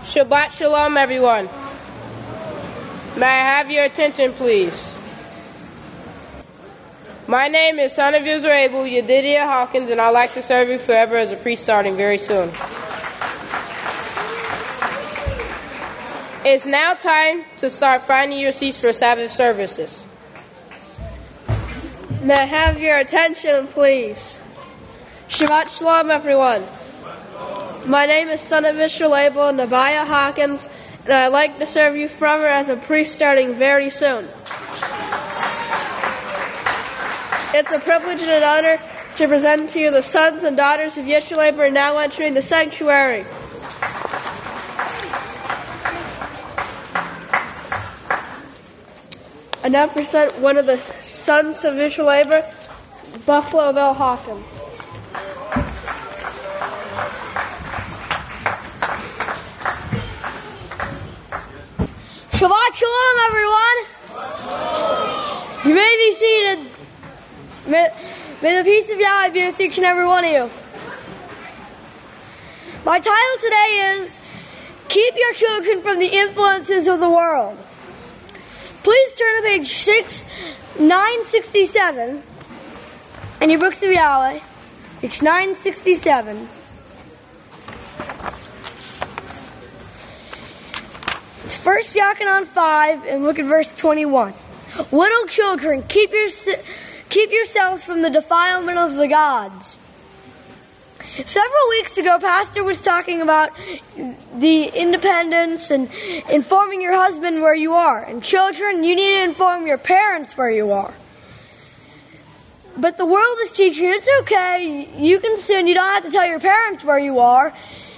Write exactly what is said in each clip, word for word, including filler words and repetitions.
Shabbat Shalom, everyone. May I have your attention, please? My name is Son of Israel, Yedidiah Hawkins, and I'd like to serve you forever as a priest starting very soon. It's now time to start finding your seats for Sabbath services. May I have your attention, please? Shabbat Shalom, everyone. My name is Son of Israel, Nebiah Hawkins, and I'd like to serve you forever as a priest starting very soon. It's a privilege and an honor to present to you the sons and daughters of Yeshua now entering the sanctuary. I now present one of the sons of Yeshua, Buffalo Bill Hawkins. Shabbat Shalom, everyone. You may be seated. May, may the peace of Yahweh be with each and every one of you. My title today is Keep Your Children from the Influences of the World. Please turn to page six, nine sixty-seven in your books of Yahweh, page nine sixty-seven. It's First Yochanan five, and look at verse twenty-one. Little children, keep your keep yourselves from the defilement of the gods. Several weeks ago, Pastor was talking about the independence and informing your husband where you are. And children, you need to inform your parents where you are. But the world is teaching it's okay, you can sin, you don't have to tell your parents where you are.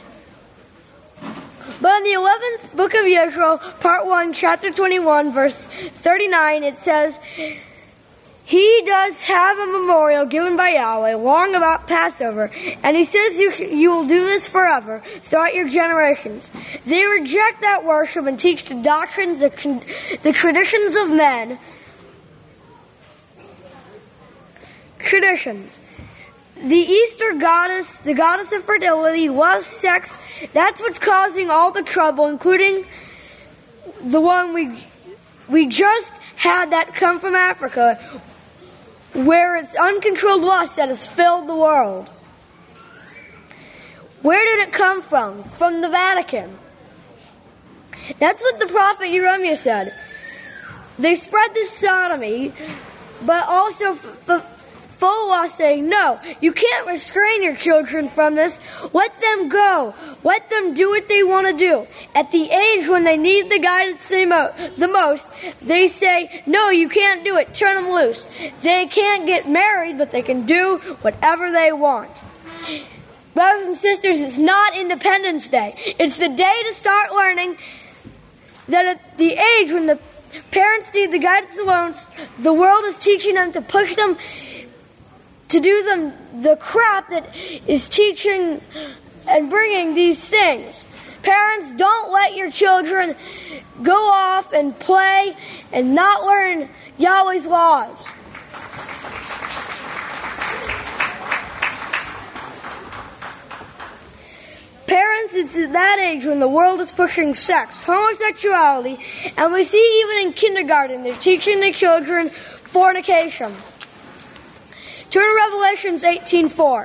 But in the eleventh book of Yeshua, part one, chapter twenty-one, verse thirty-nine, it says, He does have a memorial given by Yahweh long about Passover, and he says you, sh- you will do this forever throughout your generations. They reject that worship and teach the doctrines, the, con- the traditions of men. Traditions. The Easter goddess, the goddess of fertility, loves sex. That's what's causing all the trouble, including the one we we just had that come from Africa, where it's uncontrolled lust that has filled the world. Where did it come from? From the Vatican. That's what the prophet Jeremiah said. They spread this sodomy, but also f- f- full lust, saying, no, you can't restrain your children from this. Let them go. Let them do what they want to do. At the age when they need the guidance the, mo- the most, they say, no, you can't do it. Turn them loose. They can't get married, but they can do whatever they want. Brothers and sisters, it's not Independence Day. It's the day to start learning that at the age when the parents need the guidance alone, the world is teaching them to push them to do them the crap that is teaching and bringing these things. Parents, don't let your children go off and play and not learn Yahweh's laws. Parents, it's at that age when the world is pushing sex, homosexuality, and we see even in kindergarten they're teaching the children fornication. Turn to Revelations eighteen four.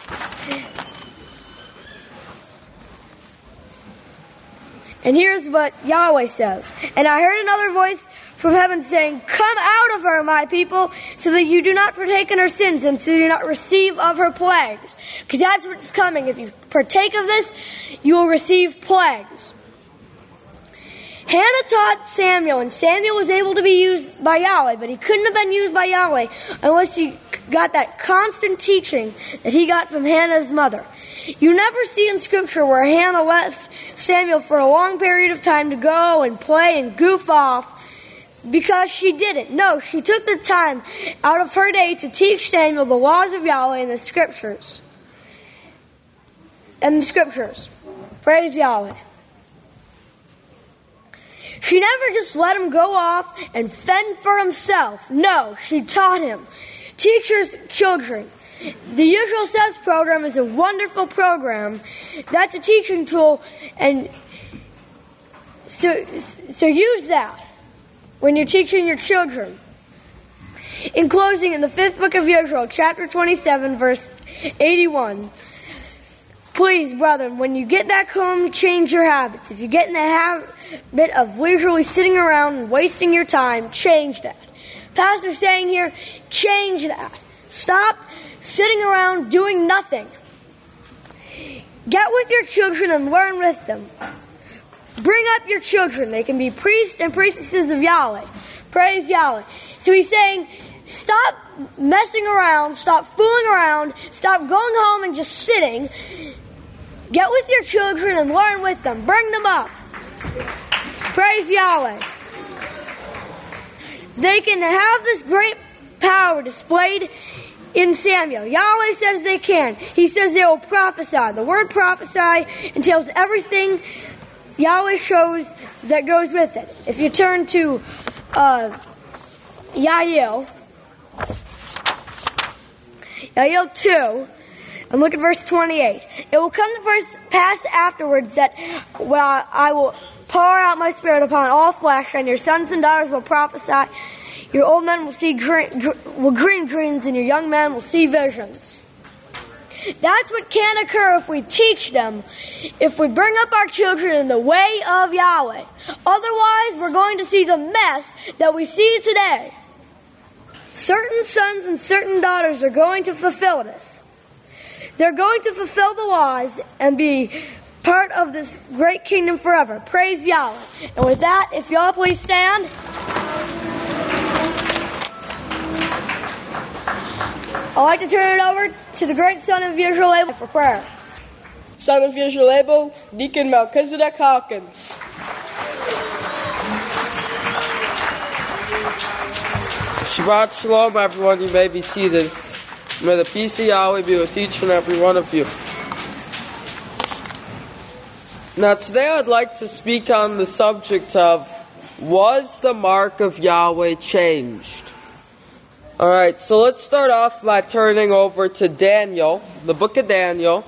And here's what Yahweh says. And I heard another voice from heaven saying, come out of her, my people, so that you do not partake in her sins and so you do not receive of her plagues. Because that's what's coming. If you partake of this, you will receive plagues. Hannah taught Samuel, and Samuel was able to be used by Yahweh, but he couldn't have been used by Yahweh unless he got that constant teaching that he got from Hannah's mother. You never see in Scripture where Hannah left Samuel for a long period of time to go and play and goof off because she didn't. No, she took the time out of her day to teach Samuel the laws of Yahweh and the Scriptures. And the Scriptures. Praise Yahweh. She never just let him go off and fend for himself. No, she taught him. Teach your children. The Usual Says program is a wonderful program. That's a teaching tool, and so, so use that when you're teaching your children. In closing, in the fifth book of Israel, chapter twenty-seven, verse eighty-one, please, brethren, when you get back home, change your habits. If you get in the habit of leisurely sitting around and wasting your time, change that. Pastor's saying here, change that. Stop sitting around doing nothing. Get with your children and learn with them. Bring up your children. They can be priests and priestesses of Yahweh. Praise Yahweh. So he's saying, stop messing around, stop fooling around, stop going home and just sitting. Get with your children and learn with them. Bring them up. Praise Yahweh. They can have this great power displayed in Samuel. Yahweh says they can. He says they will prophesy. The word prophesy entails everything Yahweh shows that goes with it. If you turn to uh, Yael, Yael two, and look at verse twenty-eight. It will come to pass afterwards that when I, I will pour out my spirit upon all flesh, and your sons and daughters will prophesy. Your old men will see green, will dream dreams, and your young men will see visions. That's what can occur if we teach them, if we bring up our children in the way of Yahweh. Otherwise, we're going to see the mess that we see today. Certain sons and certain daughters are going to fulfill this. They're going to fulfill the laws and be part of this great kingdom forever. Praise Yahweh. And with that, if y'all please stand. I'd like to turn it over to the great son of Yisrael for prayer. Son of Yisrael, Deacon Melchizedek Hawkins. Shabbat Shalom, everyone. You may be seated. May the peace of Yahweh be with each and every one of you. Now, today I'd like to speak on the subject of, was the mark of Yahweh changed? Alright, so let's start off by turning over to Daniel, the book of Daniel,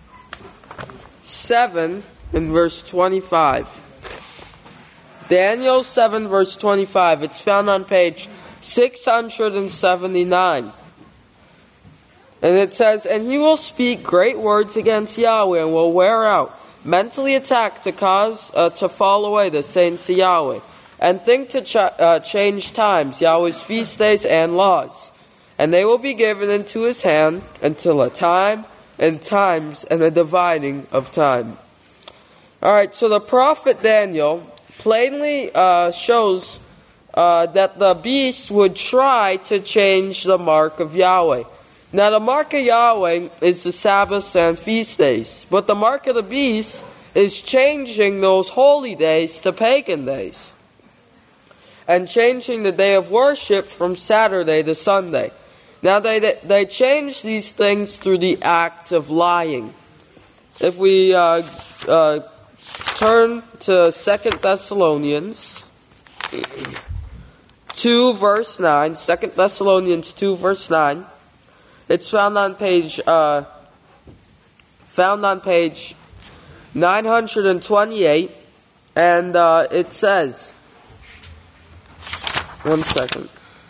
seven and verse twenty-five. Daniel seven verse twenty-five. It's found on page six hundred seventy-nine. And it says, and he will speak great words against Yahweh and will wear out, mentally attack to cause, uh, to fall away the saints of Yahweh. And think to ch- uh, change times, Yahweh's feast days and laws. And they will be given into his hand until a time and times and a dividing of time. Alright, so the prophet Daniel plainly uh, shows uh, that the beast would try to change the mark of Yahweh. Now the mark of Yahweh is the Sabbaths and feast days. But the mark of the beast is changing those holy days to pagan days. And changing the day of worship from Saturday to Sunday. Now they they change these things through the act of lying. If we uh, uh, turn to Second Thessalonians two verse nine, Second Thessalonians two verse nine, it's found on page uh, found on page nine hundred twenty-eight, and uh, it says. One second.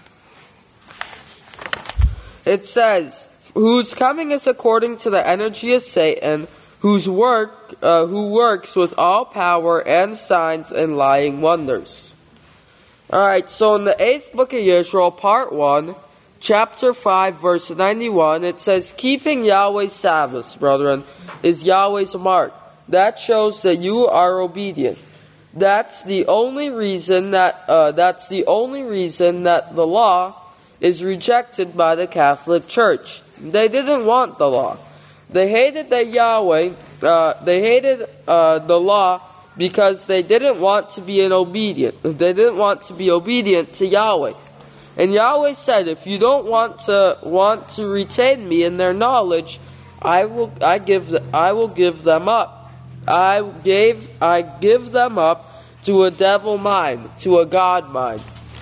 It says, whose coming is according to the energy of Satan, whose work, uh, who works with all power and signs and lying wonders. Alright, so in the eighth book of Israel, part one, chapter five, verse ninety-one, it says, keeping Yahweh's Sabbaths, brethren, is Yahweh's mark. That shows that you are obedient. That's the only reason that uh, that's the only reason that the law is rejected by the Catholic Church. They didn't want the law. They hated the Yahweh. Uh, they hated uh, the law because they didn't want to be an obedient. They didn't want to be obedient to Yahweh. And Yahweh said, if you don't want to want to retain me in their knowledge, I will I give I will give them up. I gave I give them up to a devil mind, to a God mind.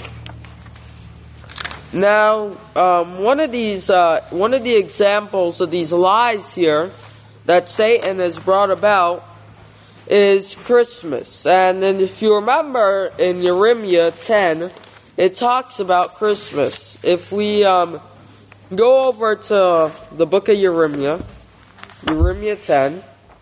Now, um, one of these, uh, one of the examples of these lies here that Satan has brought about is Christmas. And then if you remember in Jeremiah ten, it talks about Christmas. If we um, go over to the book of Jeremiah, Jeremiah ten,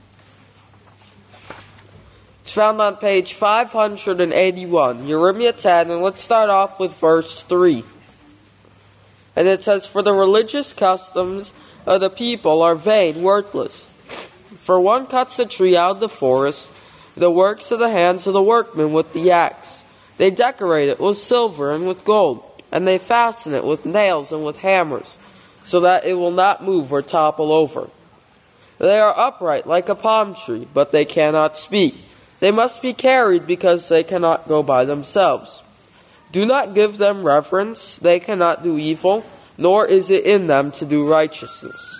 it's found on page five hundred eighty-one, Jeremiah ten, and let's start off with verse three. And it says, "For the religious customs of the people are vain, worthless. For one cuts a tree out of the forest, the works of the hands of the workmen with the axe. They decorate it with silver and with gold, and they fasten it with nails and with hammers, so that it will not move or topple over. They are upright like a palm tree, but they cannot speak. They must be carried because they cannot go by themselves. Do not give them reverence, they cannot do evil, nor is it in them to do righteousness."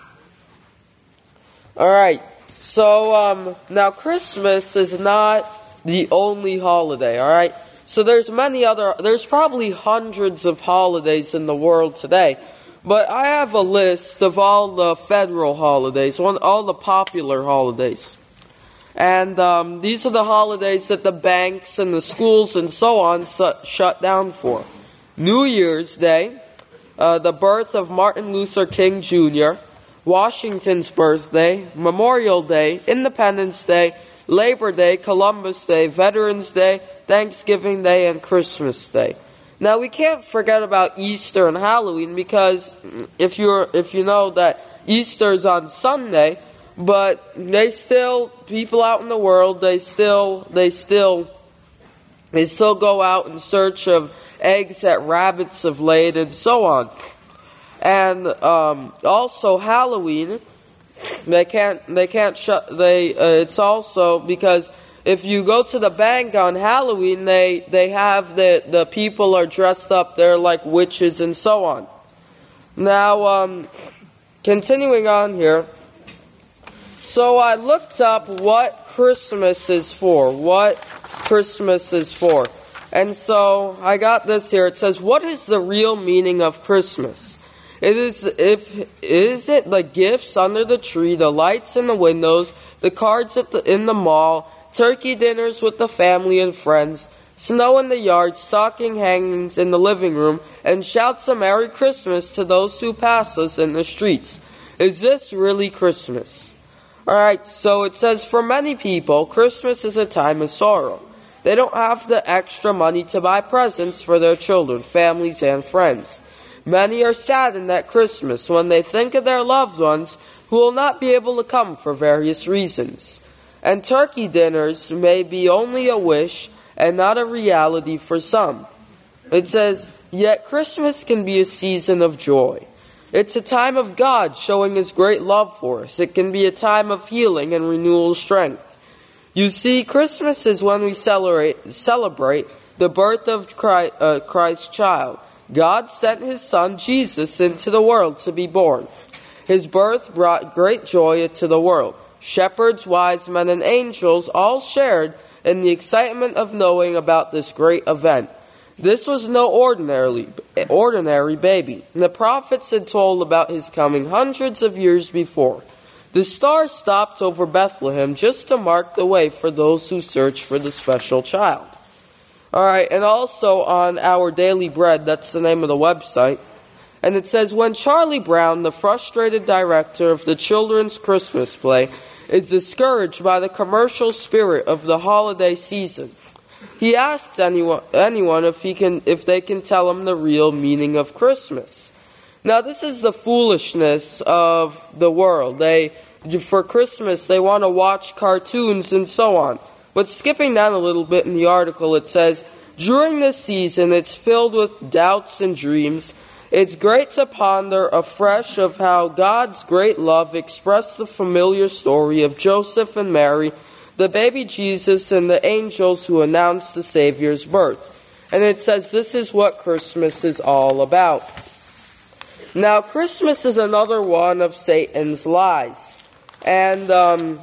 Alright, so um, now Christmas is not the only holiday, alright? So there's many other, there's probably hundreds of holidays in the world today. But I have a list of all the federal holidays, one, all the popular holidays. And um, these are the holidays that the banks and the schools and so on su- shut down for. New Year's Day, uh, the birth of Martin Luther King Junior, Washington's birthday, Memorial Day, Independence Day, Labor Day, Columbus Day, Veterans Day, Thanksgiving Day, and Christmas Day. Now we can't forget about Easter and Halloween, because if you're if you know that Easter's on Sunday, but they still people out in the world they still they still they still go out in search of eggs that rabbits have laid and so on. And um, also Halloween, they can't they can't shut they. Uh, it's also because if you go to the bank on Halloween, they they have the the people are dressed up. They're like witches and so on. Now, um, continuing on here. So I looked up what Christmas is for. What Christmas is for, and so I got this here. It says, "What is the real meaning of Christmas? It is if is it the gifts under the tree, the lights in the windows, the cards at the, in the mall, turkey dinners with the family and friends, snow in the yard, stocking hangings in the living room, and shouts of Merry Christmas to those who pass us in the streets? Is this really Christmas?" Alright, so it says, "For many people, Christmas is a time of sorrow. They don't have the extra money to buy presents for their children, families, and friends. Many are saddened at Christmas when they think of their loved ones who will not be able to come for various reasons. And turkey dinners may be only a wish and not a reality for some." It says, "Yet Christmas can be a season of joy. It's a time of God showing His great love for us. It can be a time of healing and renewal of strength. You see, Christmas is when we celebrate, celebrate the birth of Christ, uh, Christ's child. God sent His Son, Jesus, into the world to be born. His birth brought great joy to the world. Shepherds, wise men, and angels all shared in the excitement of knowing about this great event. This was no ordinary, ordinary baby. The prophets had told about His coming hundreds of years before. The star stopped over Bethlehem just to mark the way for those who search for the special child." Alright, and also on Our Daily Bread, that's the name of the website, and it says, "When Charlie Brown, the frustrated director of the children's Christmas play, is discouraged by the commercial spirit of the holiday season, he asks anyone, anyone if he can, if they can tell him the real meaning of Christmas." Now, this is the foolishness of the world. They, for Christmas, they want to watch cartoons and so on. But skipping down a little bit in the article, it says, "During this season, it's filled with doubts and dreams. It's great to ponder afresh of how God's great love expressed the familiar story of Joseph and Mary, the baby Jesus, and the angels who announced the Savior's birth." And it says this is what Christmas is all about. Now, Christmas is another one of Satan's lies. And, um,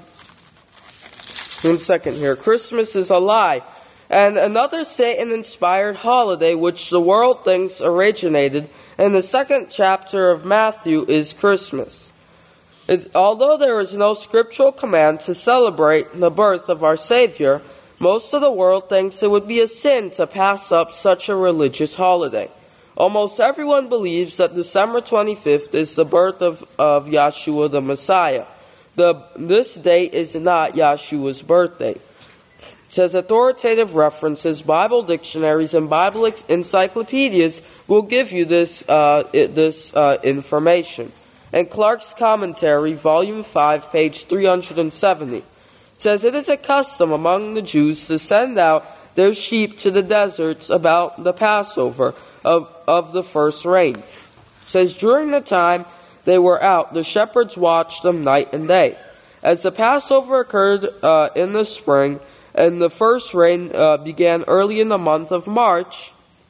one second here. Christmas is a lie. And another Satan-inspired holiday, which the world thinks originated in the second chapter of Matthew, is Christmas. It, although there is no scriptural command to celebrate the birth of our Savior, most of the world thinks it would be a sin to pass up such a religious holiday. Almost everyone believes that December twenty-fifth is the birth of, of Yeshua the Messiah. The, this date is not Yeshua's birthday. It says authoritative references, Bible dictionaries, and Bible encyclopedias will give you this, uh, this uh, information. And Clark's Commentary, Volume five, page three hundred seventy, says, it is a custom among the Jews to send out their sheep to the deserts about the Passover of, of the first rain. It says, during the time they were out, the shepherds watched them night and day. As the Passover occurred uh, in the spring, and the first rain uh, began early in the month of March,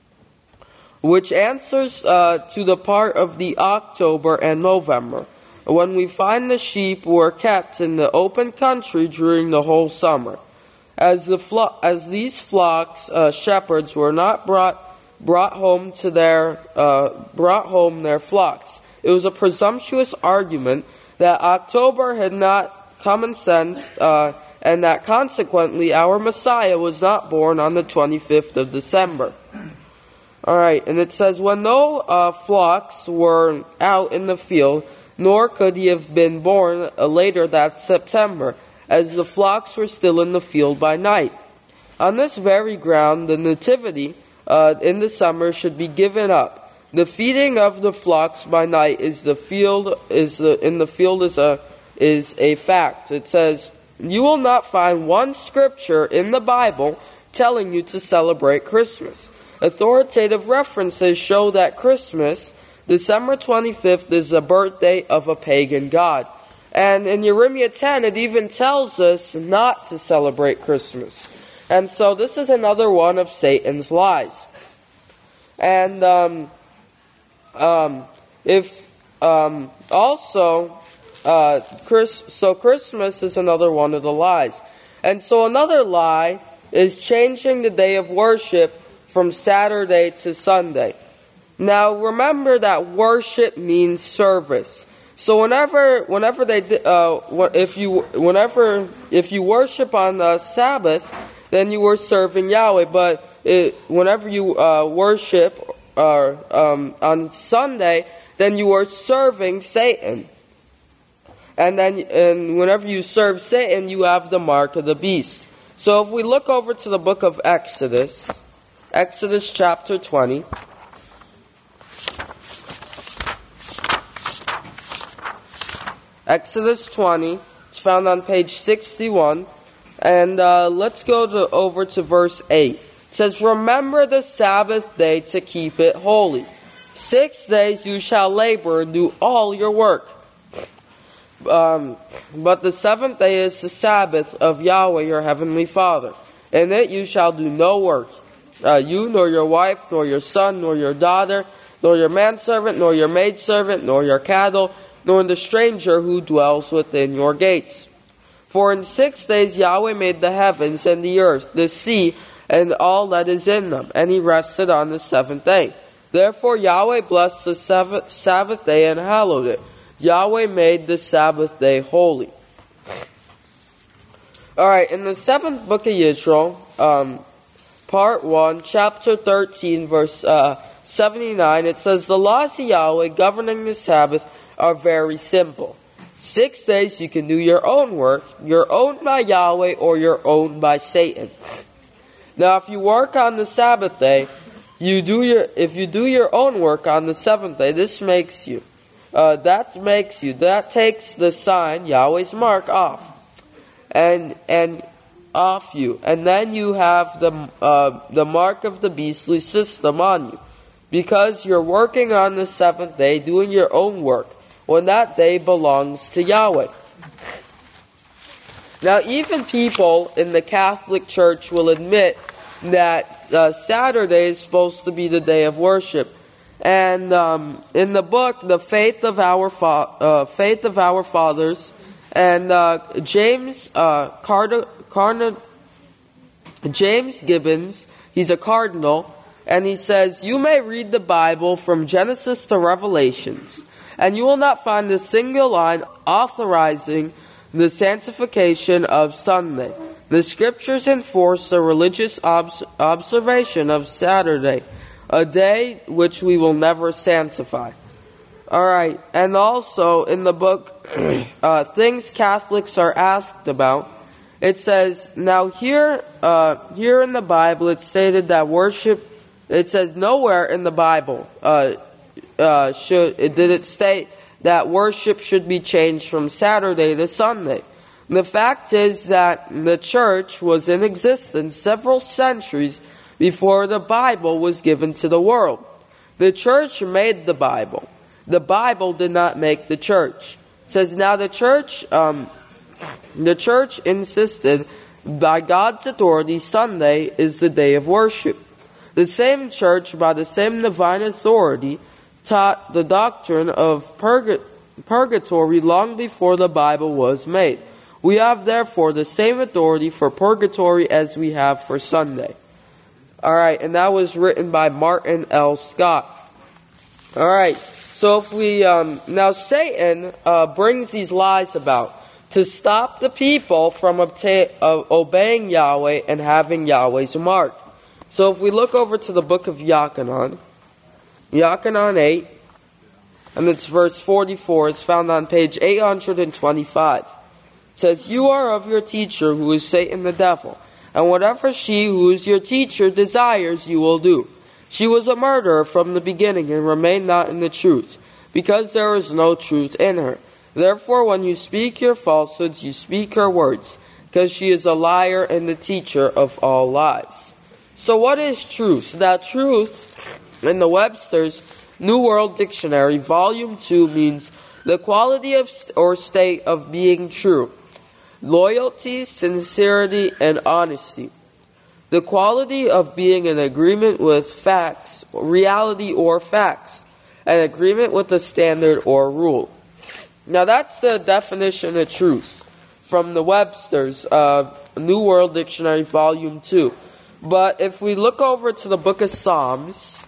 which answers uh, to the part of the October and November, when we find the sheep were kept in the open country during the whole summer. As the flo- as these flocks, uh, shepherds were not brought brought home to their uh, brought home their flocks. It was a presumptuous argument that October had not common sense, uh, and that consequently our Messiah was not born on the twenty-fifth of December. All right, and it says, when no uh, flocks were out in the field, nor could he have been born uh, later that September, as the flocks were still in the field by night. On this very ground, the nativity uh, in the summer should be given up. The feeding of the flocks by night is the field is the in the field is a is a fact. It says, you will not find one scripture in the Bible telling you to celebrate Christmas. Authoritative references show that Christmas, December twenty-fifth, is the birthday of a pagan god. And in Jeremiah ten, it even tells us not to celebrate Christmas. And so this is another one of Satan's lies. And um, um, if um, also, uh, Chris, so Christmas is another one of the lies. And so another lie is changing the day of worship from Saturday to Sunday. Now remember that worship means service. So whenever, whenever they, uh, if you, whenever, if you worship on the Sabbath, then you were serving Yahweh. But it, whenever you uh, worship uh, um, on Sunday, then you are serving Satan. And then, and whenever you serve Satan, you have the mark of the beast. So if we look over to the book of Exodus, Exodus chapter twenty. Exodus twenty. It's found on page sixty-one. And uh, let's go to, over to verse eight. It says, remember the Sabbath day to keep it holy. Six days you shall labor and do all your work. Um, but the seventh day is the Sabbath of Yahweh your heavenly Father. In it you shall do no work. Uh, you, nor your wife, nor your son, nor your daughter, nor your manservant, nor your maidservant, nor your cattle, nor the stranger who dwells within your gates. For in six days Yahweh made the heavens and the earth, the sea, and all that is in them, and he rested on the seventh day. Therefore Yahweh blessed the Sabbath, Sabbath day and hallowed it. Yahweh made the Sabbath day holy. Alright, in the seventh book of Yisrael, um, part one, chapter thirteen, verse uh, seventy-nine, it says, the laws of Yahweh governing the Sabbath are very simple. Six days you can do your own work. You're owned by Yahweh or you're owned by Satan. Now, if you work on the Sabbath day, you do your if you do your own work on the seventh day, this makes you uh, that makes you that takes the sign Yahweh's mark off, and and off you, and then you have the uh, the mark of the beastly system on you, because you're working on the seventh day, doing your own work, when that day belongs to Yahweh. Now, even people in the Catholic Church will admit that uh, Saturday is supposed to be the day of worship. And um, in the book, The Faith of Our Fa- uh, Faith of Our Fathers, and uh, James uh, Carter, Carna, James Gibbons, he's a cardinal, and he says, you may read the Bible from Genesis to Revelations, And you will not find a single line authorizing the sanctification of Sunday. The Scriptures enforce the religious obs- observation of Saturday, a day which we will never sanctify. All right, and also in the book, uh, Things Catholics Are Asked About, it says, now here, uh, here in the Bible, it's stated that worship, it says nowhere in the Bible uh, uh, should it, did it state that worship should be changed from Saturday to Sunday. The fact is that the church was in existence several centuries before the Bible was given to the world. The church made the Bible. The Bible did not make the church. It says, now the church, um, the church insisted by God's authority, Sunday is the day of worship. The same church, by the same divine authority, taught the doctrine of purga- purgatory long before the Bible was made. We have therefore the same authority for purgatory as we have for Sunday. Alright, and that was written by Martin L. Scott. Alright, so if we, um, now Satan uh, brings these lies about to stop the people from obtain, uh, obeying Yahweh and having Yahweh's mark. So if we look over to the book of Yochanan, Yochanan eight, and it's verse forty-four, it's found on page eight hundred twenty-five. It says, you are of your teacher, who is Satan the devil, and whatever she who is your teacher desires you will do. She was a murderer from the beginning and remained not in the truth, because there is no truth in her. Therefore, when you speak your falsehoods, you speak her words, because she is a liar and the teacher of all lies. So what is truth? That truth, in the Webster's New World Dictionary, Volume two, means the quality of st- or state of being true. Loyalty, sincerity, and honesty. The quality of being in agreement with facts, reality or facts. An agreement with a standard or rule. Now that's the definition of truth from the Webster's uh, New World Dictionary, Volume two. But if we look over to the book of Psalms,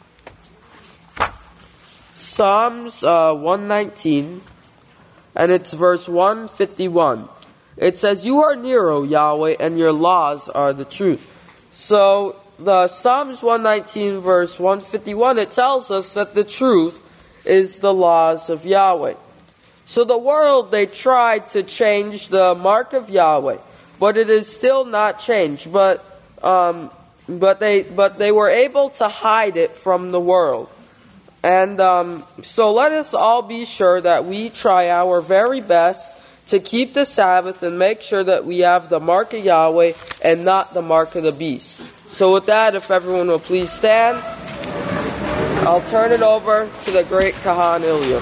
Psalms uh, one nineteen, and it's verse one fifty-one. It says, you are near, O Yahweh, and your laws are the truth. So, the Psalms one nineteen, verse one fifty-one, it tells us that the truth is the laws of Yahweh. So the world, they tried to change the mark of Yahweh, but it is still not changed. But um, but they but they were able to hide it from the world. And um, so let us all be sure that we try our very best to keep the Sabbath and make sure that we have the mark of Yahweh and not the mark of the beast. So with that, if everyone will please stand, I'll turn it over to the great Kahan Ilya.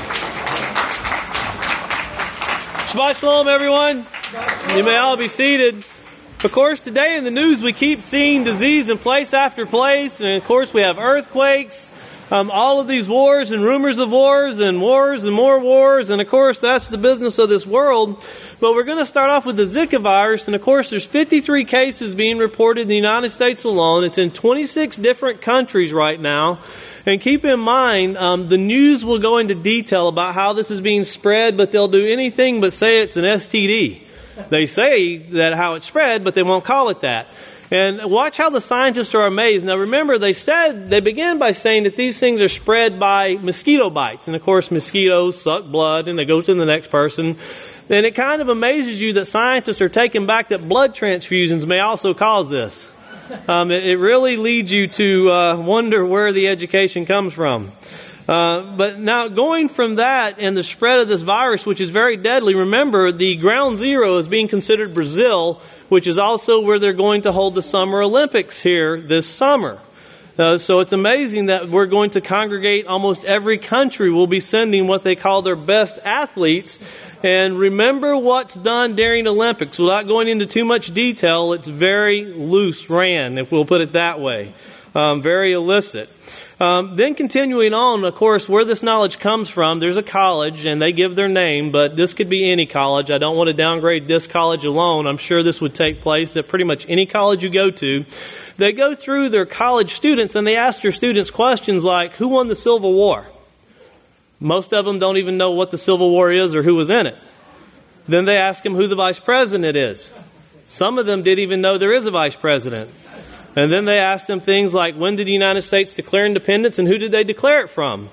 Shabbat Shalom, everyone. You may all be seated. Of course, today in the news we keep seeing disease in place after place. And of course we have earthquakes. Um, all of these wars and rumors of wars and wars and more wars. And, of course, that's the business of this world. But we're going to start off with the Zika virus. And, of course, there's fifty-three cases being reported in the United States alone. It's in twenty-six different countries right now. And keep in mind, um, the news will go into detail about how this is being spread, but they'll do anything but say it's an S T D. They say that how it's spread, but they won't call it that. And watch how the scientists are amazed. Now remember, they said, they began by saying that these things are spread by mosquito bites. And of course, mosquitoes suck blood and they go to the next person. And it kind of amazes you that scientists are taking back that blood transfusions may also cause this. Um, it, it really leads you to uh, wonder where the education comes from. Uh, but now going from that and the spread of this virus, which is very deadly, remember the ground zero is being considered Brazil, which is also where they're going to hold the Summer Olympics here this summer. Uh, so it's amazing that we're going to congregate almost every country will be sending what they call their best athletes. And remember what's done during Olympics. Without going into too much detail, it's very loose ran, if we'll put it that way. Um, very illicit. Um, then continuing on, of course, where this knowledge comes from, there's a college, and they give their name, but this could be any college. I don't want to downgrade this college alone. I'm sure this would take place at pretty much any college you go to. They go through their college students, and they ask their students questions like, who won the Civil War? Most of them don't even know what the Civil War is or who was in it. Then they ask him who the vice president is. Some of them didn't even know there is a vice president. And then they ask them things like, when did the United States declare independence and who did they declare it from?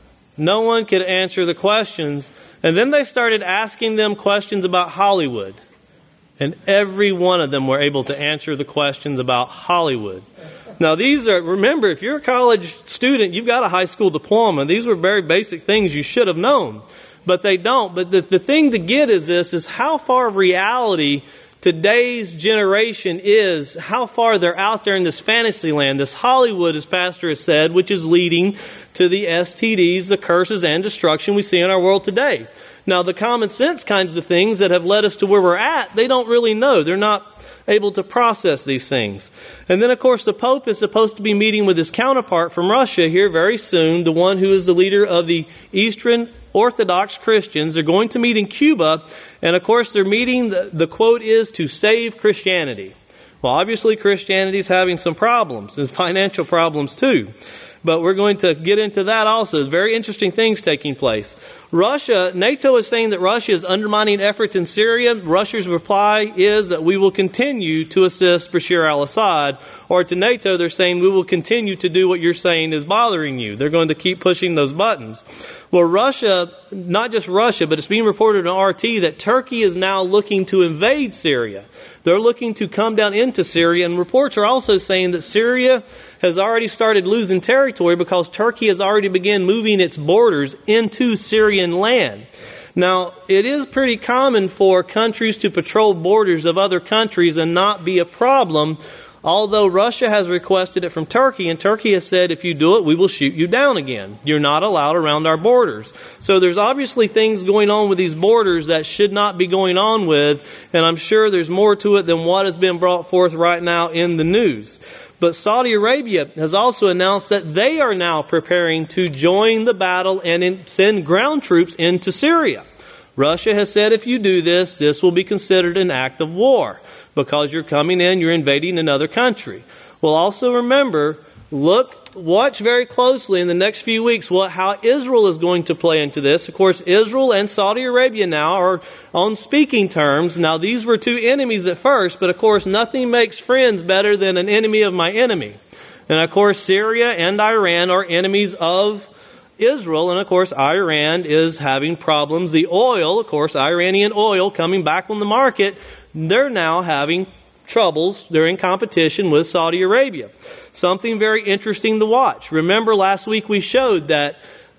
No one could answer the questions. And then they started asking them questions about Hollywood. And every one of them were able to answer the questions about Hollywood. Now, these are, remember, if you're a college student, you've got a high school diploma. These were very basic things you should have known. But they don't. But the, the thing to get is this, is how far of reality today's generation is, how far they're out there in this fantasy land, this Hollywood, as Pastor has said, which is leading to the S T Ds, the curses and destruction we see in our world today. Now, the common sense kinds of things that have led us to where we're at, they don't really know. They're not able to process these things. And then, of course, the Pope is supposed to be meeting with his counterpart from Russia here very soon, the one who is the leader of the Eastern Orthodox Christians. They're going to meet in Cuba, and of course they're meeting, the, the quote is, to save Christianity. Well, obviously Christianity is having some problems, and financial problems too. But we're going to get into that also. Very interesting things taking place. Russia, NATO is saying that Russia is undermining efforts in Syria. Russia's reply is that we will continue to assist Bashar al-Assad. Or to NATO, they're saying we will continue to do what you're saying is bothering you. They're going to keep pushing those buttons. Well, Russia, not just Russia, but it's being reported on R T that Turkey is now looking to invade Syria. They're looking to come down into Syria, and reports are also saying that Syria has already started losing territory because Turkey has already begun moving its borders into Syrian land. Now, it is pretty common for countries to patrol borders of other countries and not be a problem, although Russia has requested it from Turkey, and Turkey has said, if you do it, we will shoot you down again. You're not allowed around our borders. So there's obviously things going on with these borders that should not be going on with, and I'm sure there's more to it than what has been brought forth right now in the news. But Saudi Arabia has also announced that they are now preparing to join the battle and in, send ground troops into Syria. Russia has said if you do this, this will be considered an act of war because you're coming in, you're invading another country. Well, also remember, look, watch very closely in the next few weeks what how Israel is going to play into this. Of course, Israel and Saudi Arabia now are on speaking terms. Now, these were two enemies at first, but of course, nothing makes friends better than an enemy of my enemy. And of course, Syria and Iran are enemies of Israel, and of course, Iran is having problems. The oil, of course, Iranian oil coming back on the market, they're now having troubles. They're in competition with Saudi Arabia. Something very interesting to watch. Remember last week we showed that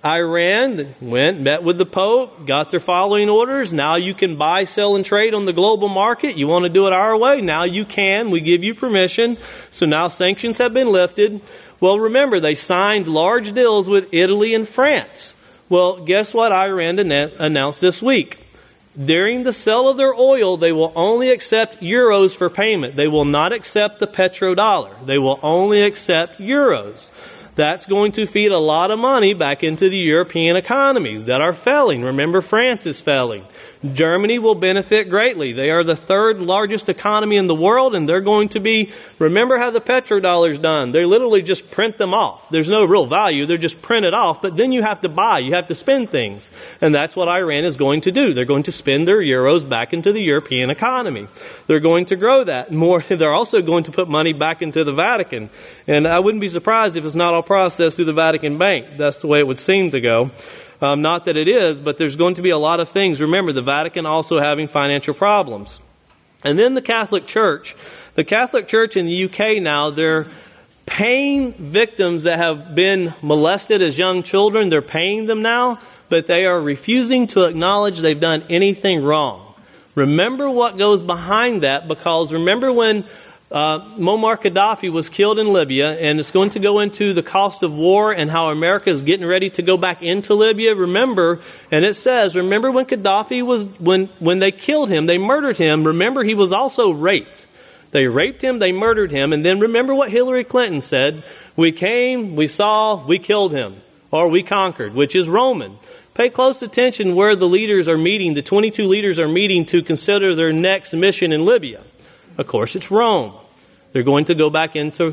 Iran went, met with the Pope, got their following orders. Now you can buy, sell, and trade on the global market. You want to do it our way? Now you can. We give you permission. So now sanctions have been lifted. Well, remember, they signed large deals with Italy and France. Well, guess what Iran announced this week? During the sale of their oil, they will only accept euros for payment. They will not accept the petrodollar. They will only accept euros. That's going to feed a lot of money back into the European economies that are failing. Remember, France is failing. Germany will benefit greatly. They are the third largest economy in the world, and they're going to be, remember how the petrodollar is done. They literally just print them off. There's no real value. They're just printed off, but then you have to buy. You have to spend things. And that's what Iran is going to do. They're going to spend their euros back into the European economy. They're going to grow that more. They're also going to put money back into the Vatican. And I wouldn't be surprised if it's not all processed through the Vatican Bank. That's the way it would seem to go. Um, not that it is, but there's going to be a lot of things. Remember, the Vatican also having financial problems. And then the Catholic Church. The Catholic Church in the U K now, they're paying victims that have been molested as young children. They're paying them now, but they are refusing to acknowledge they've done anything wrong. Remember what goes behind that, because remember when Uh, Muammar Gaddafi was killed in Libya, and it's going to go into the cost of war and how America is getting ready to go back into Libya. Remember, and it says, remember when Gaddafi was, when, when they killed him, they murdered him. Remember, he was also raped. They raped him, they murdered him, and then remember what Hillary Clinton said. We came, we saw, we killed him, or we conquered, which is Roman. Pay close attention where the leaders are meeting. The twenty-two leaders are meeting to consider their next mission in Libya. Of course, it's Rome. They're going to go back into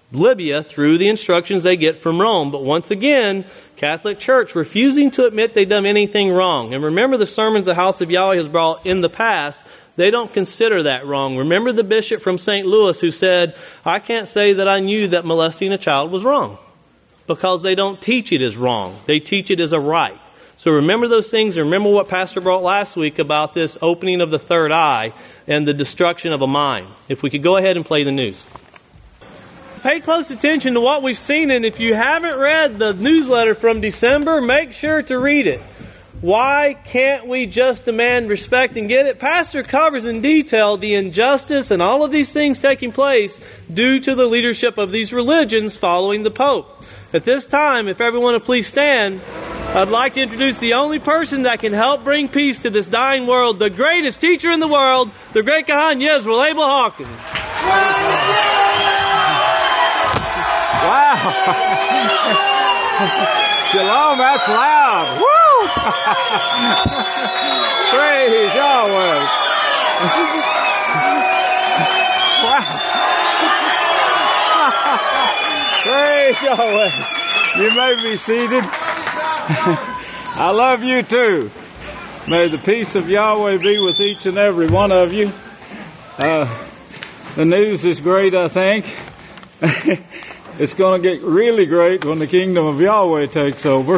Libya through the instructions they get from Rome. But once again, Catholic Church refusing to admit they've done anything wrong. And remember the sermons the House of Yahweh has brought in the past. They don't consider that wrong. Remember the bishop from Saint Louis who said, I can't say that I knew that molesting a child was wrong, because they don't teach it as wrong. They teach it as a right. So remember those things, and remember what Pastor brought last week about this opening of the third eye and the destruction of a mind. If we could go ahead and play the news. Pay close attention to what we've seen, and if you haven't read the newsletter from December, make sure to read it. Why can't we just demand respect and get it? Pastor covers in detail the injustice and all of these things taking place due to the leadership of these religions following the Pope. At this time, if everyone would please stand, I'd like to introduce the only person that can help bring peace to this dying world, the greatest teacher in the world, the great Kahan Yisrael Abel Hawkins. Wow. Shalom, that's loud. Woo! Praise Yahweh. Wow. Praise Yahweh. You may be seated. I love you too. May the peace of Yahweh be with each and every one of you. Uh, the news is great, I think. It's going to get really great when the kingdom of Yahweh takes over.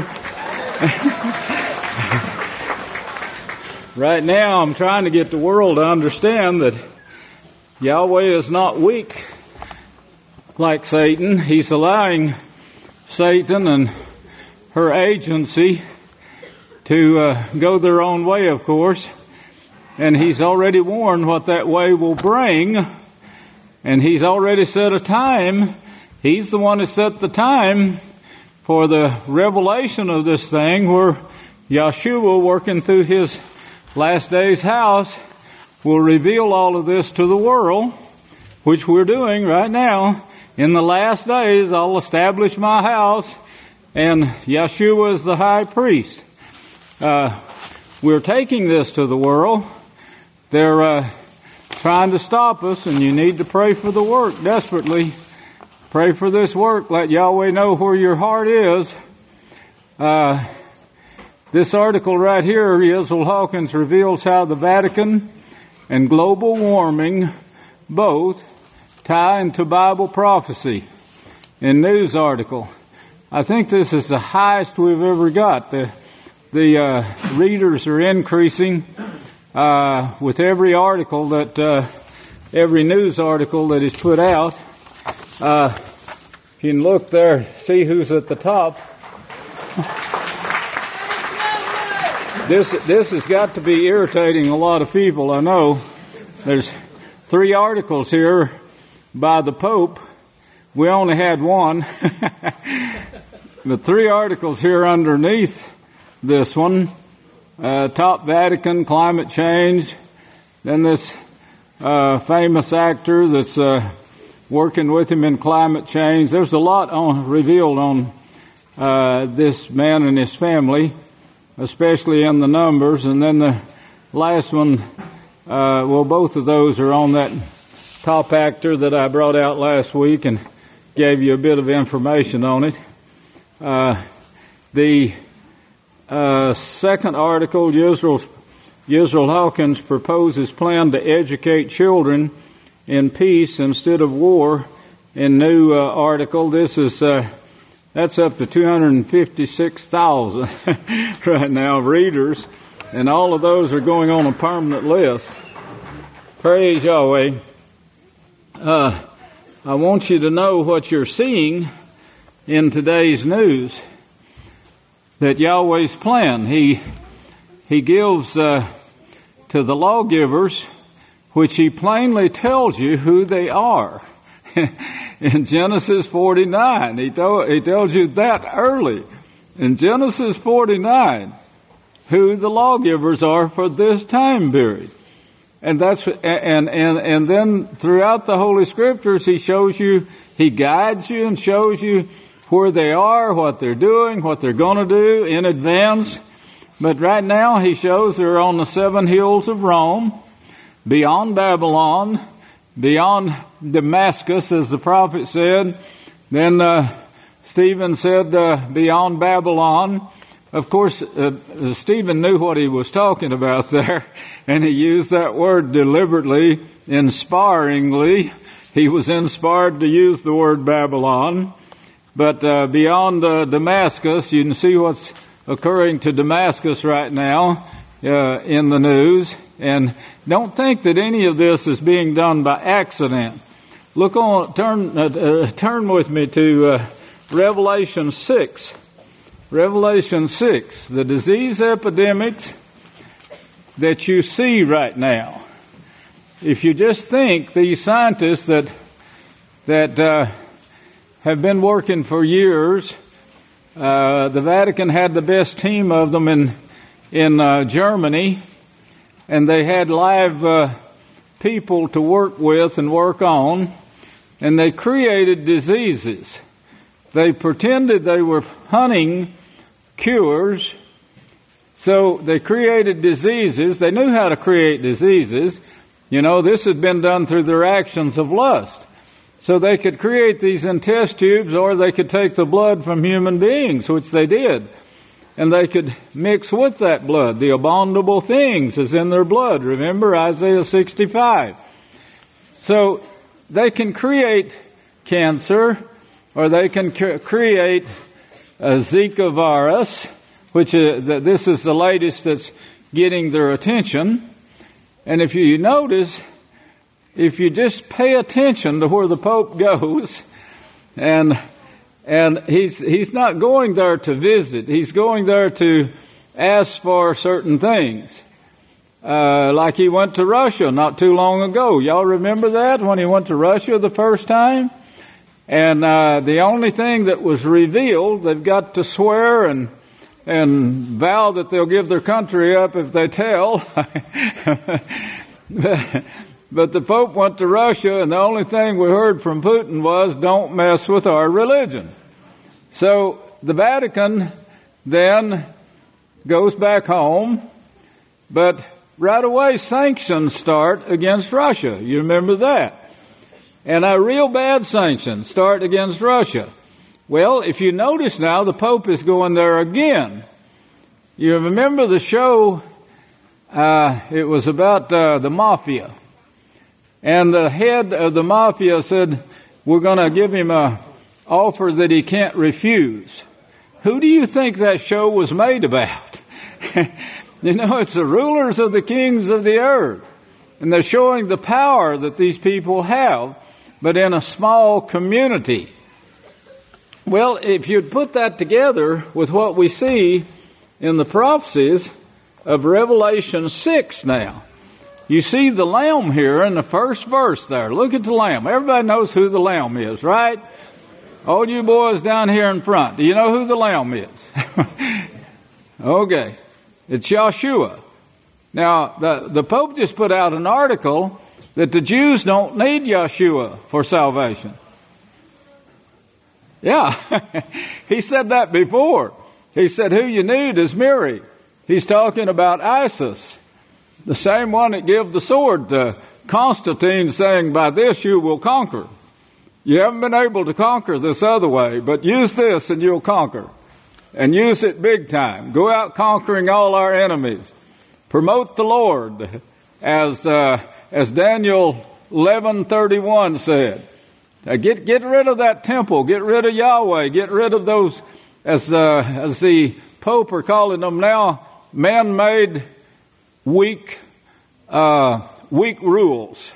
Right now, I'm trying to get the world to understand that Yahweh is not weak like Satan. He's allowing Satan and her agency to uh, go their own way, of course. And he's already warned what that way will bring. And he's already set a time. He's the one who set the time for the revelation of this thing, where Yeshua, working through his last days house, will reveal all of this to the world, which we're doing right now. In the last days, I'll establish my house, and Yeshua is the high priest. Uh, we're taking this to the world. They're uh, trying to stop us, and you need to pray for the work desperately. Pray for this work. Let Yahweh know where your heart is. Uh, this article right here, Yisrael Hawkins reveals how the Vatican and global warming both tie into Bible prophecy. In news article. I think this is the highest we've ever got. The, the uh, readers are increasing uh, with every article that, uh, every news article that is put out. Uh, you can look there, see who's at the top. This this has got to be irritating a lot of people, I know. There's three articles here by the Pope. We only had one. The three articles here underneath this one. Uh, top Vatican, climate change. Then this uh, famous actor that's uh, working with him in climate change. There's a lot on, revealed on uh, this man and his family, especially in the numbers. And then the last one, uh, well, both of those are on that top actor that I brought out last week and gave you a bit of information on it. Uh, the uh, second article, Yisrael, Yisrael Hawkins proposes plan to educate children in peace instead of war. In new uh, article, this is uh, that's up to two hundred fifty-six thousand right now readers, and all of those are going on a permanent list. Praise Yahweh. Uh, I want you to know what you're seeing in today's news. That Yahweh's plan, He He gives uh, to the lawgivers, which He plainly tells you who they are. In Genesis forty-nine, He told, He tells you that early. In Genesis forty-nine, who the lawgivers are for this time period. And that's and and and then throughout the Holy Scriptures, He shows you, He guides you and shows you where they are, what they're doing, what they're going to do in advance. But right now, He shows they're on the seven hills of Rome, beyond Babylon, beyond Damascus, as the prophet said. Then uh, Stephen said, uh, beyond Babylon. Of course, uh, Stephen knew what he was talking about there, and he used that word deliberately, inspiringly. He was inspired to use the word Babylon. But uh, beyond uh, Damascus, you can see what's occurring to Damascus right now uh, in the news. And don't think that any of this is being done by accident. Look on, turn, uh, uh, turn with me to uh, Revelation six. Revelation six, the disease epidemics that you see right now. If you just think these scientists that that uh, have been working for years, uh, the Vatican had the best team of them in in uh, Germany, and they had live uh, people to work with and work on, and they created diseases. They pretended they were hunting cures. So they created diseases. They knew how to create diseases. You know, this had been done through their actions of lust. So they could create these in test tubes, or they could take the blood from human beings, which they did. And they could mix with that blood. The abominable things is in their blood. Remember Isaiah sixty-five. So they can create cancer, or they can c- create a Zika virus, which is, this is the latest that's getting their attention. And if you notice, if you just pay attention to where the Pope goes, and and he's he's not going there to visit, he's going there to ask for certain things. Uh, like he went to Russia not too long ago. Y'all remember that, when he went to Russia the first time? And uh, the only thing that was revealed, they've got to swear and and vow that they'll give their country up if they tell. But the Pope went to Russia, and the only thing we heard from Putin was, don't mess with our religion. So the Vatican then goes back home, but right away sanctions start against Russia. You remember that? And a real bad sanction start against Russia. Well, if you notice now, the Pope is going there again. You remember the show, uh, it was about uh, the mafia. And the head of the mafia said, we're going to give him an offer that he can't refuse. Who do you think that show was made about? You know, it's the rulers of the kings of the earth. And they're showing the power that these people have, but in a small community. Well, if you'd put that together with what we see in the prophecies of Revelation six now, you see the Lamb here in the first verse there. Look at the Lamb. Everybody knows who the Lamb is, right? All you boys down here in front, do you know who the Lamb is? Okay. It's Yeshua. Now, the, the Pope just put out an article that the Jews don't need Yeshua for salvation. Yeah, he said that before. He said, who you need is Mary. He's talking about Isis, the same one that gave the sword to Constantine, saying, by this you will conquer. You haven't been able to conquer this other way, but use this and you'll conquer. And use it big time. Go out conquering all our enemies. Promote the Lord, as uh, as Daniel eleven thirty-one said. Now get get rid of that temple. Get rid of Yahweh. Get rid of those, as uh, as the Pope are calling them now, man-made weak uh, weak rules.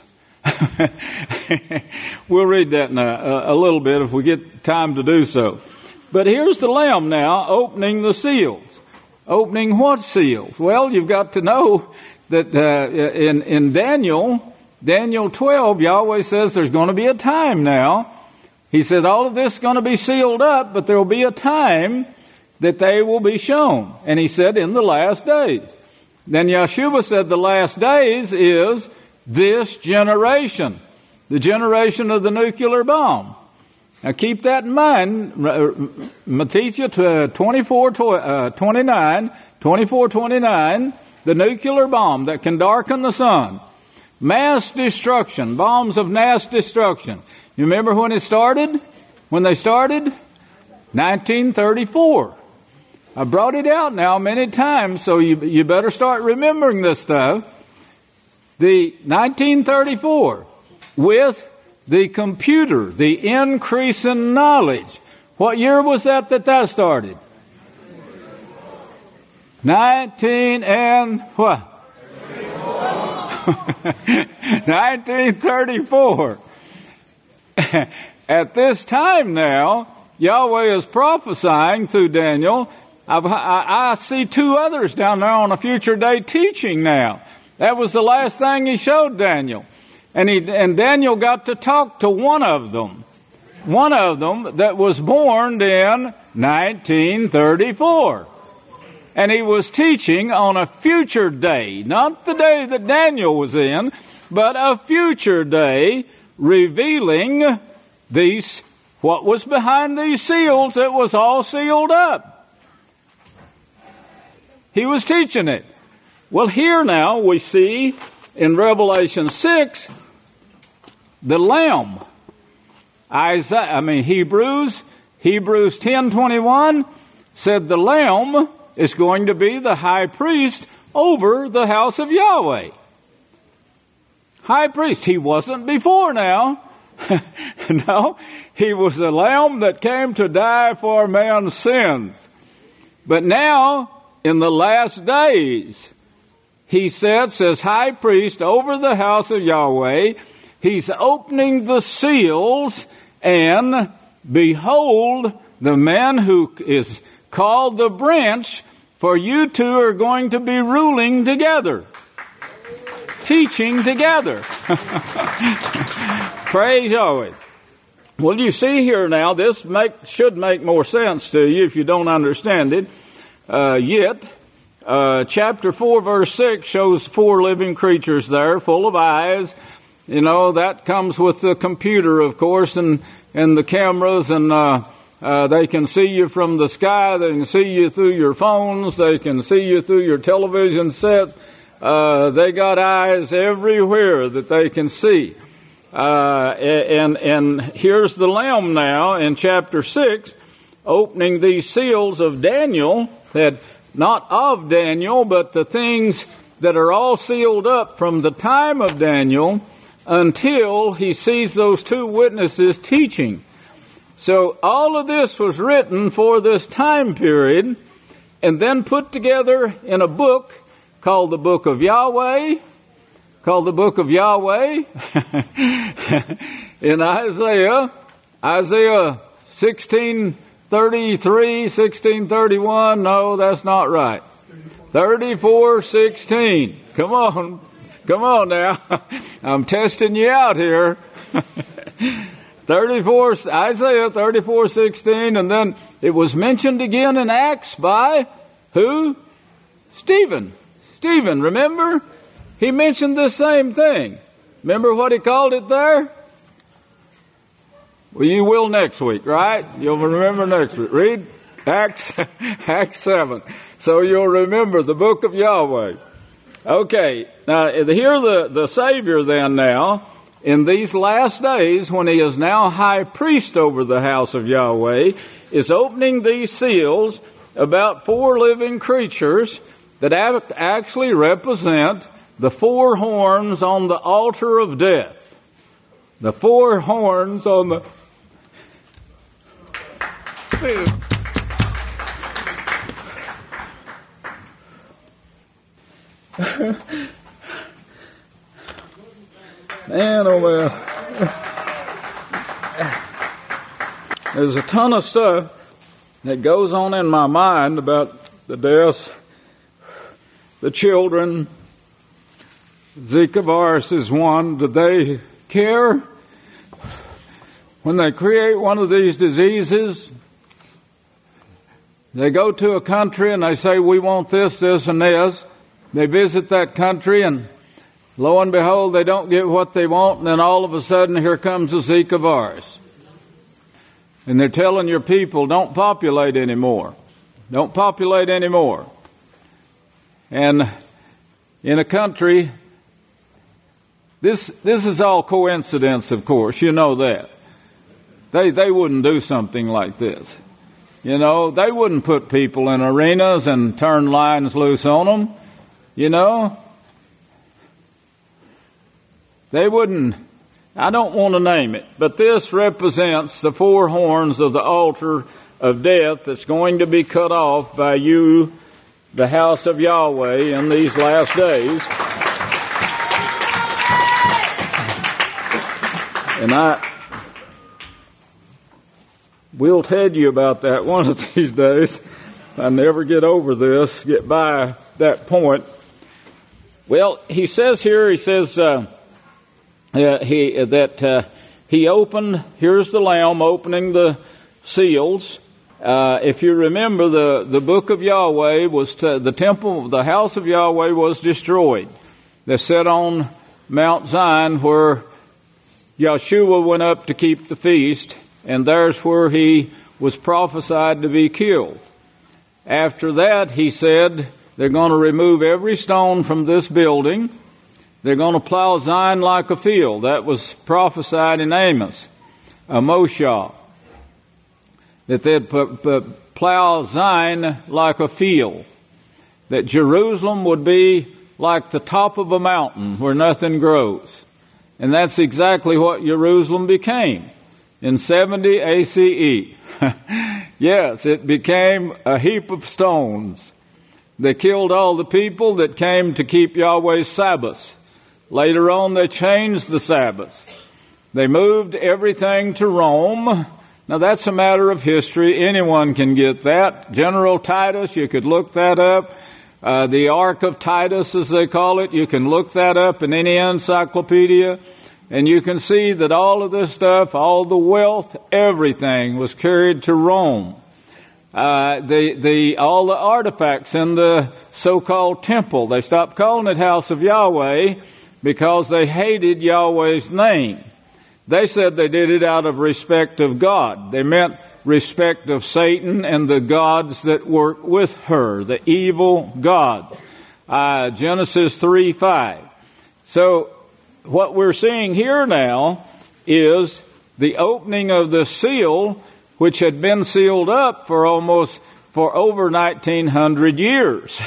We'll read that in a, a little bit if we get time to do so. But here's the Lamb now opening the seals. Opening what seals? Well, you've got to know that uh, in, in Daniel, Daniel twelve, Yahweh says there's going to be a time now. He says all of this is going to be sealed up, but there will be a time that they will be shown. And he said in the last days. Then Yeshua said the last days is this generation, the generation of the nuclear bomb. Now keep that in mind. Matthew twenty-four twenty-nine, twenty-four twenty-nine, the nuclear bomb that can darken the sun. Mass destruction, bombs of mass destruction. You remember when it started? when they started? nineteen thirty-four. I brought it out now many times, so you, you better start remembering this stuff. The nineteen thirty-four, with the computer, the increase in knowledge. What year was that that that started? nineteen and what? nineteen thirty-four. At this time now, Yahweh is prophesying through Daniel. I, I, I see two others down there on a future day teaching now. That was the last thing he showed Daniel. And he and Daniel got to talk to one of them. One of them that was born in nineteen thirty-four. And he was teaching on a future day, not the day that Daniel was in, but a future day, revealing these, what was behind these seals. It was all sealed up. He was teaching it. Well, here now we see in Revelation six, the Lamb. Isaiah, I mean Hebrews, Hebrews ten twenty-one said the Lamb is going to be the high priest over the house of Yahweh. High priest. He wasn't before now. No, he was the Lamb that came to die for man's sins. But now, in the last days, he sits as high priest over the house of Yahweh. He's opening the seals, and behold, the man who is called the branch, for you two are going to be ruling together, teaching together. Praise Yahweh. Well, you see here now, this make, should make more sense to you if you don't understand it uh, yet. Uh, chapter four, verse six shows four living creatures there, full of eyes. You know, that comes with the computer, of course, and, and the cameras, and uh, uh, they can see you from the sky. They can see you through your phones. They can see you through your television sets. Uh, they got eyes everywhere that they can see. Uh, and, and here's the Lamb now in chapter six, opening these seals of Daniel, that not of Daniel, but the things that are all sealed up from the time of Daniel until he sees those two witnesses teaching. So all of this was written for this time period and then put together in a book called the Book of Yahweh, called the Book of Yahweh in Isaiah, Isaiah sixteen thirty-three, sixteen thirty-one. No, that's not right. thirty-four sixteen. Come on. Come on now. I'm testing you out here. thirty-four, Isaiah thirty-four sixteen, and then it was mentioned again in Acts by who? Stephen. Stephen, remember? He mentioned the same thing. Remember what he called it there? Well, you will next week, right? You'll remember next week. Read Acts, Acts seven. So you'll remember the Book of Yahweh. Okay, now here the, the Savior then now, in these last days, when he is now high priest over the house of Yahweh, is opening these seals about four living creatures that actually represent the four horns on the altar of death. The four horns on the... Man, oh man. There's a ton of stuff that goes on in my mind about the deaths, the children. Zika virus is one. Do they care? When they create one of these diseases, they go to a country and they say, we want this, this, and this. They visit that country and lo and behold, they don't get what they want, and then all of a sudden here comes the Zika virus. And they're telling your people, don't populate anymore. Don't populate anymore. And in a country, this this is all coincidence, of course, you know that. they, they wouldn't do something like this. You know, they wouldn't put people in arenas and turn lions loose on them. You know, they wouldn't. I don't want to name it, but this represents the four horns of the altar of death that's going to be cut off by you, the house of Yahweh, in these last days. And I will tell you about that one of these days. I never get over this, get by that point. Well, he says here, he says uh, uh, he uh, that uh, he opened, here's the Lamb opening the seals. Uh, if you remember, the, the book of Yahweh was, to, the temple, the house of Yahweh was destroyed. They set on Mount Zion where Yeshua went up to keep the feast, and there's where he was prophesied to be killed. After that, he said, they're going to remove every stone from this building. They're going to plow Zion like a field. That was prophesied in Amos, uh, Moshe. That they'd p- p- plow Zion like a field. That Jerusalem would be like the top of a mountain where nothing grows. And that's exactly what Jerusalem became in seventy A C E. Yes, it became a heap of stones. They killed all the people that came to keep Yahweh's Sabbath. Later on, they changed the Sabbath. They moved everything to Rome. Now, that's a matter of history. Anyone can get that. General Titus, you could look that up. Uh, the Ark of Titus, as they call it, you can look that up in any encyclopedia. And you can see that all of this stuff, all the wealth, everything was carried to Rome. Uh, the, the, all the artifacts in the so-called temple, they stopped calling it House of Yahweh because they hated Yahweh's name. They said they did it out of respect of God. They meant respect of Satan and the gods that work with her, the evil gods. Uh, Genesis three five. So what we're seeing here now is the opening of the seal, which had been sealed up for almost, for over nineteen hundred years.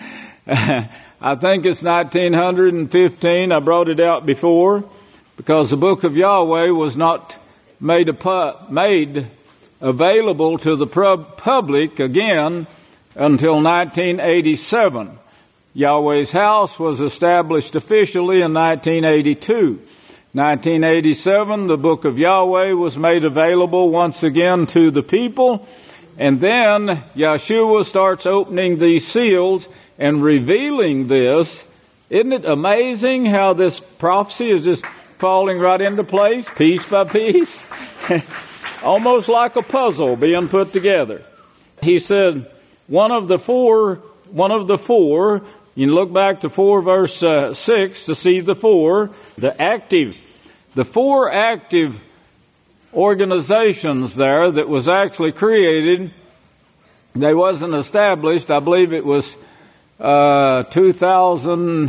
I think it's nineteen fifteen. I brought it out before because the book of Yahweh was not made, a, made available to the public again until nineteen eighty-seven. Yahweh's house was established officially in nineteen eighty-two. nineteen eighty-seven, the book of Yahweh was made available once again to the people. And then Yeshua starts opening these seals and revealing this. Isn't it amazing how this prophecy is just falling right into place, piece by piece? Almost like a puzzle being put together. He said, one of the four, one of the four, you can look back to four verse uh, six to see the four, the active, the four active organizations there that was actually created. They wasn't established. I believe it was uh, two thousand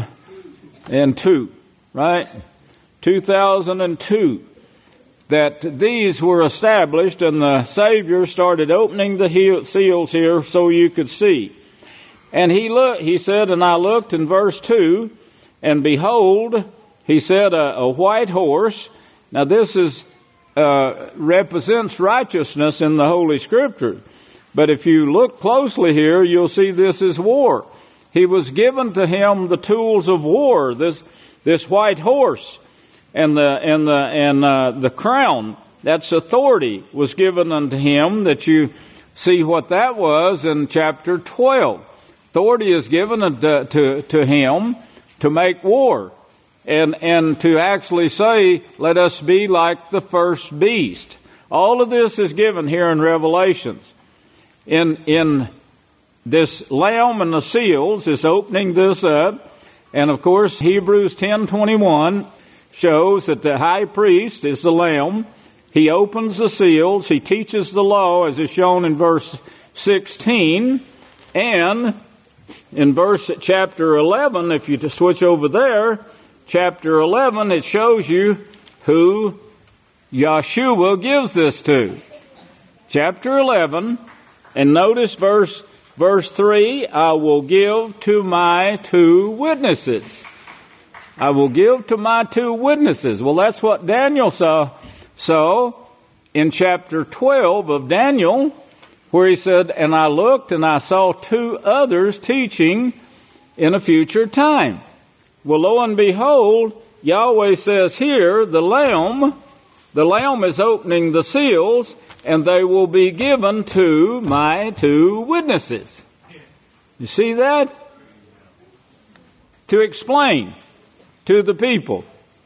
two, right? two thousand two. That these were established, and the Savior started opening the seals here so you could see. And he looked, he said, and I looked in verse two, and behold, he said, a, a white horse. Now this is uh, represents righteousness in the Holy Scripture. But if you look closely here, you'll see this is war. He was given to him the tools of war, this this white horse. And the and the and uh, the crown, that's authority, was given unto him. That you see what that was in chapter twelve. Authority is given to to, to him to make war, and and to actually say, "Let us be like the first beast." All of this is given here in Revelations. In in this Lamb and the seals is opening this up, and of course Hebrews ten twenty-one. Shows that the high priest is the Lamb. He opens the seals. He teaches the law, as is shown in verse sixteen. And in verse chapter eleven, if you switch over there, chapter eleven, it shows you who Yeshua gives this to. Chapter eleven, and notice verse verse three, I will give to my two witnesses. I will give to my two witnesses. Well, that's what Daniel saw. So, in chapter twelve of Daniel, where he said, and I looked and I saw two others teaching in a future time. Well, lo and behold, Yahweh says here, the Lamb, the Lamb is opening the seals, and they will be given to my two witnesses. You see that? To explain to the people.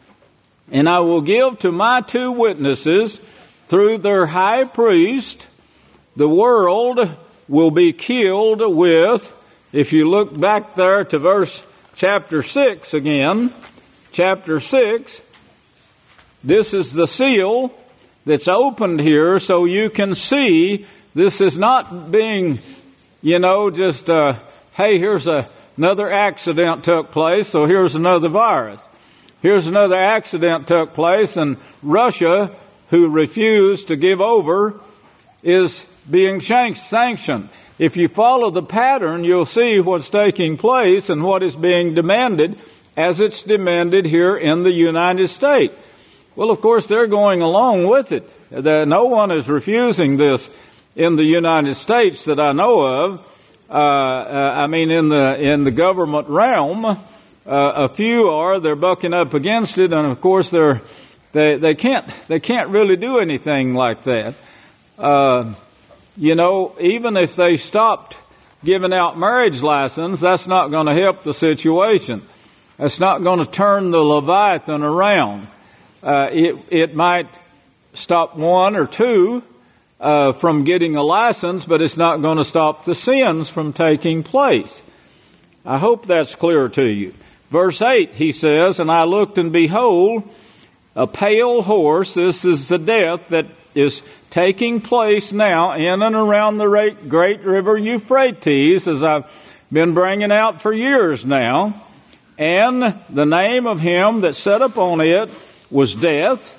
And I will give to my two witnesses through their high priest, the world will be killed with, if you look back there to verse chapter six again, chapter six, this is the seal that's opened here so you can see this is not being, you know, just, uh, hey, here's a, another accident took place, so here's another virus. Here's another accident took place, and Russia, who refused to give over, is being sanctioned. If you follow the pattern, you'll see what's taking place and what is being demanded as it's demanded here in the United States. Well, of course, they're going along with it. No one is refusing this in the United States that I know of. Uh, uh, I mean, in the in the government realm, uh, a few are. They're bucking up against it, and of course, they're they they can't they can't really do anything like that. Uh, you know, even if they stopped giving out marriage license, that's not going to help the situation. That's not going to turn the Leviathan around. Uh, it it might stop one or two uh, from getting a license, but it's not going to stop the sins from taking place. I hope that's clear to you. Verse eight, he says, and I looked and behold, a pale horse. This is the death that is taking place now in and around the great river Euphrates, as I've been bringing out for years now. And the name of him that sat upon it was Death.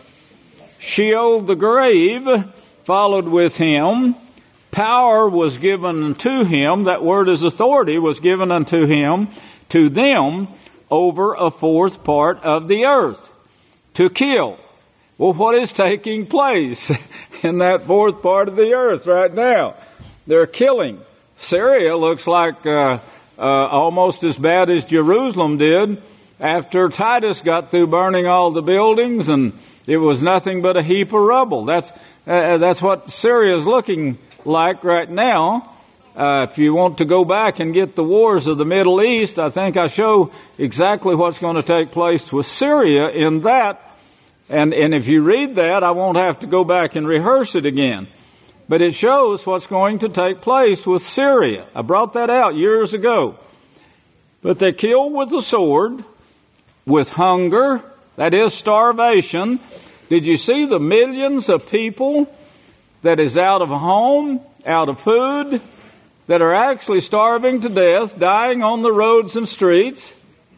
Sheol, the grave, followed with him. Power was given unto him. That word is authority was given unto him, to them, over a fourth part of the earth, to kill. Well, what is taking place in that fourth part of the earth right now? They're killing. Syria looks like uh, uh, almost as bad as Jerusalem did after Titus got through burning all the buildings, and it was nothing but a heap of rubble. That's uh, that's what Syria is looking like right now. Uh, if you want to go back and get the wars of the Middle East, I think I show exactly what's going to take place with Syria in that. And, and if you read that, I won't have to go back and rehearse it again. But it shows what's going to take place with Syria. I brought that out years ago. But they kill with the sword, with hunger, that is starvation. Did you see the millions of people that is out of a home, out of food, that are actually starving to death, dying on the roads and streets?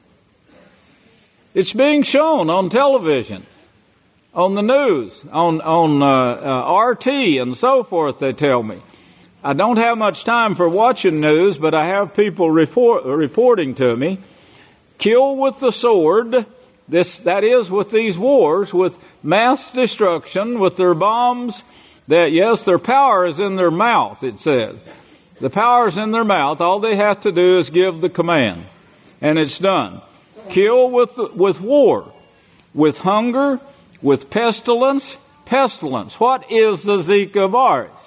It's being shown on television, on the news, on, on uh, uh, R T and so forth, they tell me. I don't have much time for watching news, but I have people report, reporting to me. Kill with the sword, this that is with these wars, with mass destruction, with their bombs, that yes, their power is in their mouth, it says. The power is in their mouth. All they have to do is give the command, and it's done. Kill with with war, with hunger, with pestilence. Pestilence. What is the Zika virus?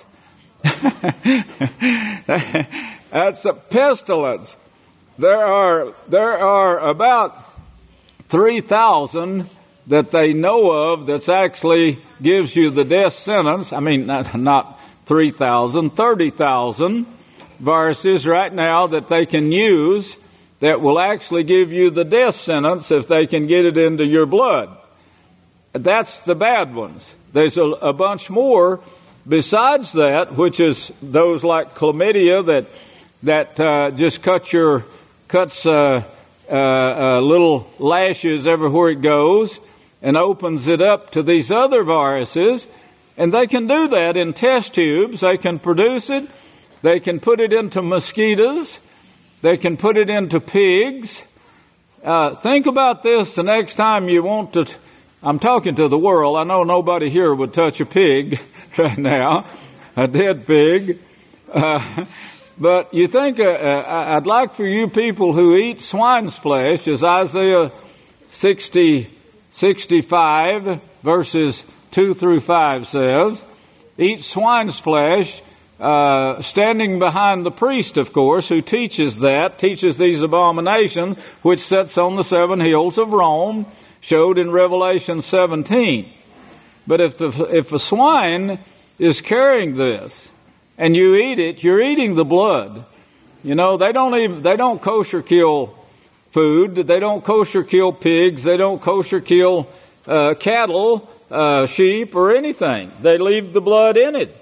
That's a pestilence. There are there are about three thousand that they know of that's actually gives you the death sentence. I mean, not, not three thousand, thirty thousand viruses right now that they can use that will actually give you the death sentence if they can get it into your blood. That's the bad ones. There's a, a bunch more besides that, which is those like chlamydia that that uh, just cut your cuts uh, uh, uh, little lashes everywhere it goes, and opens it up to these other viruses. And they can do that in test tubes. They can produce it. They can put it into mosquitoes. They can put it into pigs. Uh, think about this the next time you want to... T- I'm talking to the world. I know nobody here would touch a pig right now, a dead pig. Uh, but you think, uh, uh, I'd like for you people who eat swine's flesh, as Isaiah sixty, sixty-five, verses two through five says, eat swine's flesh, uh, standing behind the priest, of course, who teaches that, teaches these abominations, which sits on the seven hills of Rome, showed in Revelation seventeen. But if the, if a swine is carrying this and you eat it, you're eating the blood. You know, they don't even, they don't kosher kill food. They don't kosher kill pigs. They don't kosher kill uh, cattle, uh, sheep, or anything. They leave the blood in it.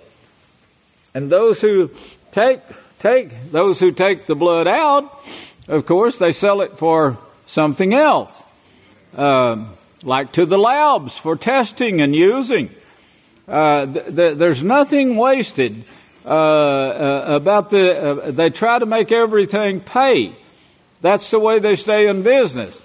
And those who take take those who take the blood out, of course, they sell it for something else. Uh, like to the labs for testing and using. Uh, th- th- there's nothing wasted uh, uh, about the... Uh, they try to make everything pay. That's the way they stay in business.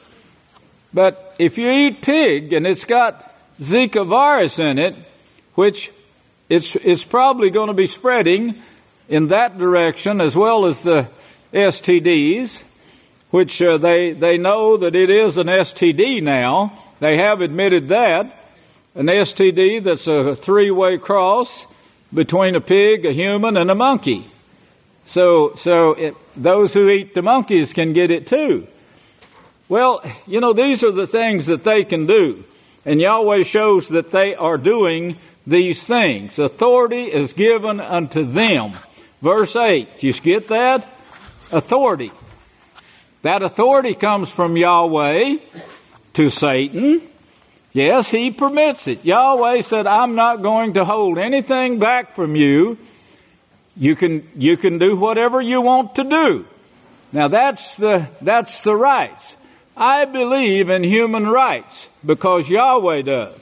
But if you eat pig and it's got Zika virus in it, which it's, it's probably going to be spreading in that direction as well as the S T Ds, which uh, they, they know that it is an S T D now. They have admitted that. An S T D that's a three-way cross between a pig, a human, and a monkey. So, so it, those who eat the monkeys can get it too. Well, you know, these are the things that they can do. And Yahweh shows that they are doing these things. Authority is given unto them. Verse eight, you get that? Authority. That authority comes from Yahweh to Satan. Yes, he permits it. Yahweh said, I'm not going to hold anything back from you. You can, you can do whatever you want to do. Now that's the, that's the rights. I believe in human rights because Yahweh does.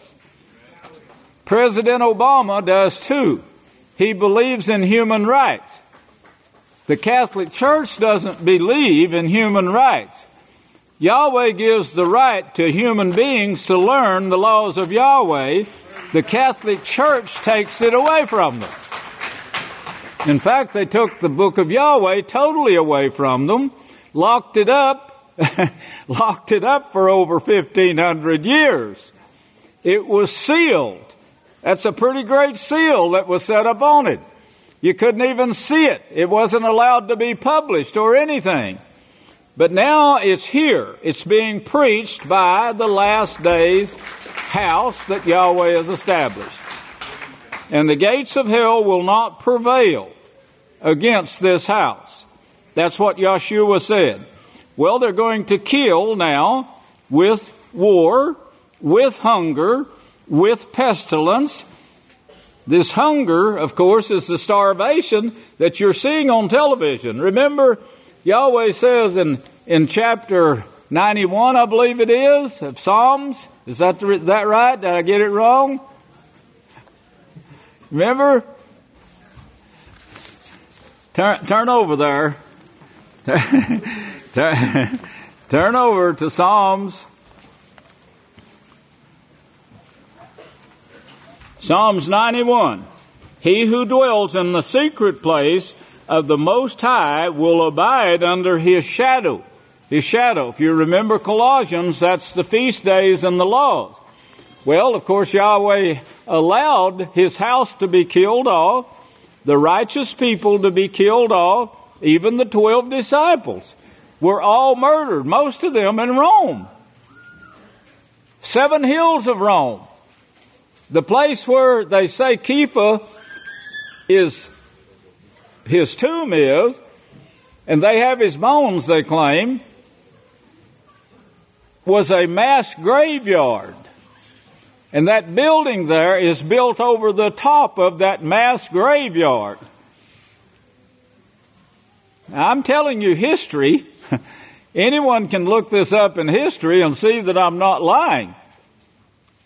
President Obama does too. He believes in human rights. The Catholic Church doesn't believe in human rights. Yahweh gives the right to human beings to learn the laws of Yahweh. The Catholic Church takes it away from them. In fact, they took the book of Yahweh totally away from them, locked it up, locked it up for over fifteen hundred years. It was sealed. That's a pretty great seal that was set up on it. You couldn't even see it. It wasn't allowed to be published or anything. But now it's here. It's being preached by the last days house that Yahweh has established. And the gates of hell will not prevail against this house. That's what Yeshua said. Well, they're going to kill now with war, with hunger, with pestilence. This hunger, of course, is the starvation that you're seeing on television. Remember, Yahweh says in, in chapter ninety-one, I believe it is, of Psalms. Is that, the, that right? Did I get it wrong? Remember? Turn, turn over there. turn, turn over to Psalms. Psalms ninety-one. He who dwells in the secret place of the Most High will abide under his shadow. His shadow. If you remember Colossians, that's the feast days and the laws. Well, of course, Yahweh allowed his house to be killed off, the righteous people to be killed off, even the twelve disciples were all murdered, most of them in Rome. Seven hills of Rome. The place where they say Kepha is, his tomb is, and they have his bones, they claim, was a mass graveyard. And that building there is built over the top of that mass graveyard. Now, I'm telling you history. Anyone can look this up in history and see that I'm not lying.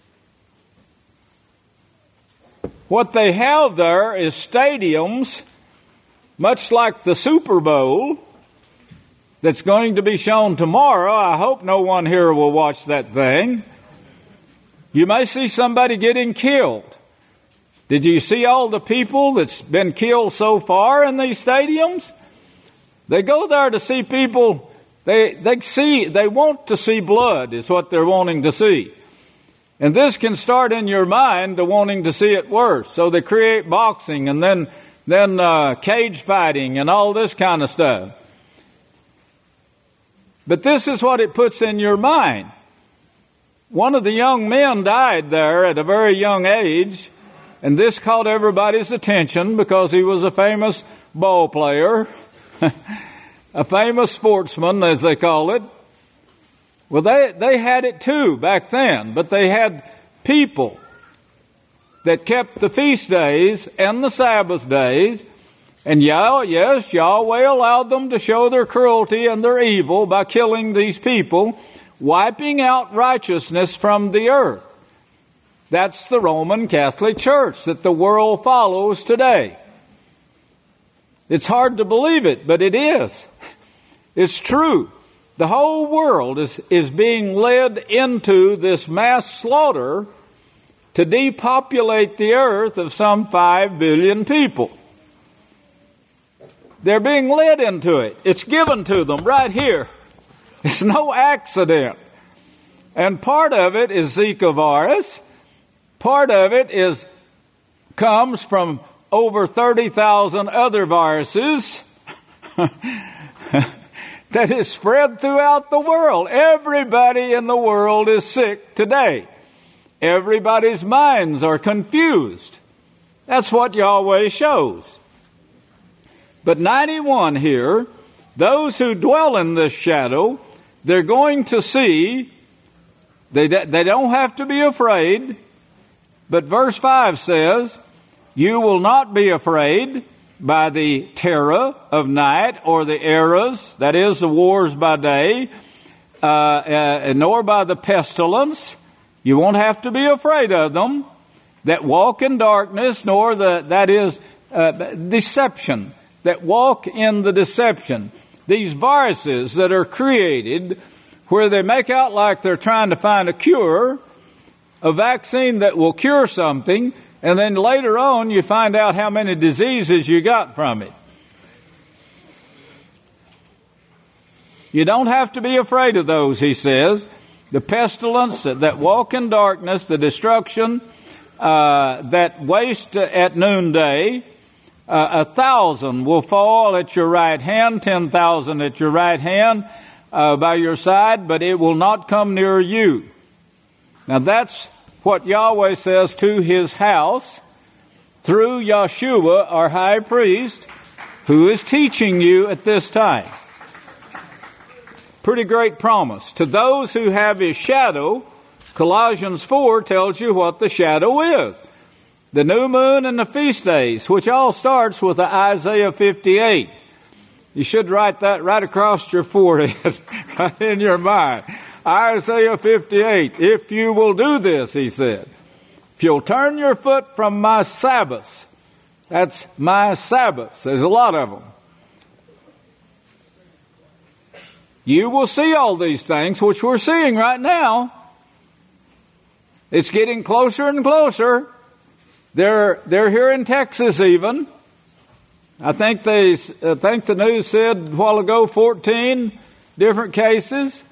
what they have there is stadiums, much like the Super Bowl, that's going to be shown tomorrow. I hope no one here will watch that thing. You may see somebody getting killed. Did you see all the people that's been killed so far in these stadiums? They go there to see people. They they see they want to see blood is what they're wanting to see. And this can start in your mind to wanting to see it worse. So they create boxing and then then uh, cage fighting and all this kind of stuff. But this is what it puts in your mind. One of the young men died there at a very young age, and this caught everybody's attention because he was a famous ball player, a famous sportsman, as they call it. Well, they, they had it too back then, but they had people that kept the feast days and the Sabbath days. And Yah, yes, Yahweh allowed them to show their cruelty and their evil by killing these people, wiping out righteousness from the earth. That's the Roman Catholic Church that the world follows today. It's hard to believe it, but it is. It's true. The whole world is, is being led into this mass slaughter to depopulate the earth of some five billion people. They're being led into it. It's given to them right here. It's no accident. And part of it is Zika virus. Part of it is comes from over thirty thousand other viruses that is spread throughout the world. Everybody in the world is sick today. Everybody's minds are confused. That's what Yahweh shows. But ninety-one here, those who dwell in this shadow, they're going to see, they, they don't have to be afraid. But verse five says, you will not be afraid by the terror of night or the arrows, that is the wars by day, uh, uh, nor by the pestilence. You won't have to be afraid of them that walk in darkness, nor the, that is uh, deception. That walk in the deception. These viruses that are created where they make out like they're trying to find a cure, a vaccine that will cure something, and then later on you find out how many diseases you got from it. You don't have to be afraid of those, he says. The pestilence that walk in darkness, the destruction uh, that waste at noonday. Uh, a thousand will fall at your right hand, ten thousand at your right hand uh, by your side, but it will not come near you. Now that's what Yahweh says to his house through Yeshua, our high priest, who is teaching you at this time. Pretty great promise. To those who have his shadow, Colossians four tells you what the shadow is. The new moon and the feast days, which all starts with Isaiah fifty-eight. You should write that right across your forehead, right in your mind. Isaiah fifty-eight. If you will do this, he said, if you'll turn your foot from my Sabbaths, that's my Sabbaths. There's a lot of them. You will see all these things, which we're seeing right now. It's getting closer and closer. They're they're here in Texas even. I think they I think the news said a while ago fourteen different cases.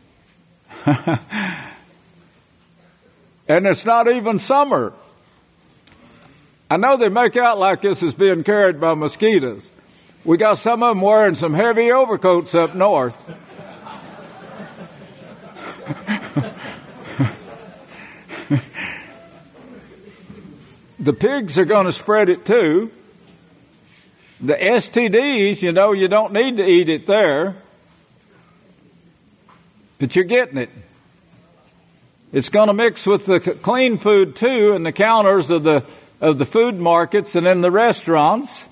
And it's not even summer. I know they make out like this is being carried by mosquitoes. We got some of them wearing some heavy overcoats up north. The pigs are going to spread it too. The S T Ds, you know, you don't need to eat it there. But you're getting it. It's going to mix with the clean food too in the counters of the of the food markets and in the restaurants.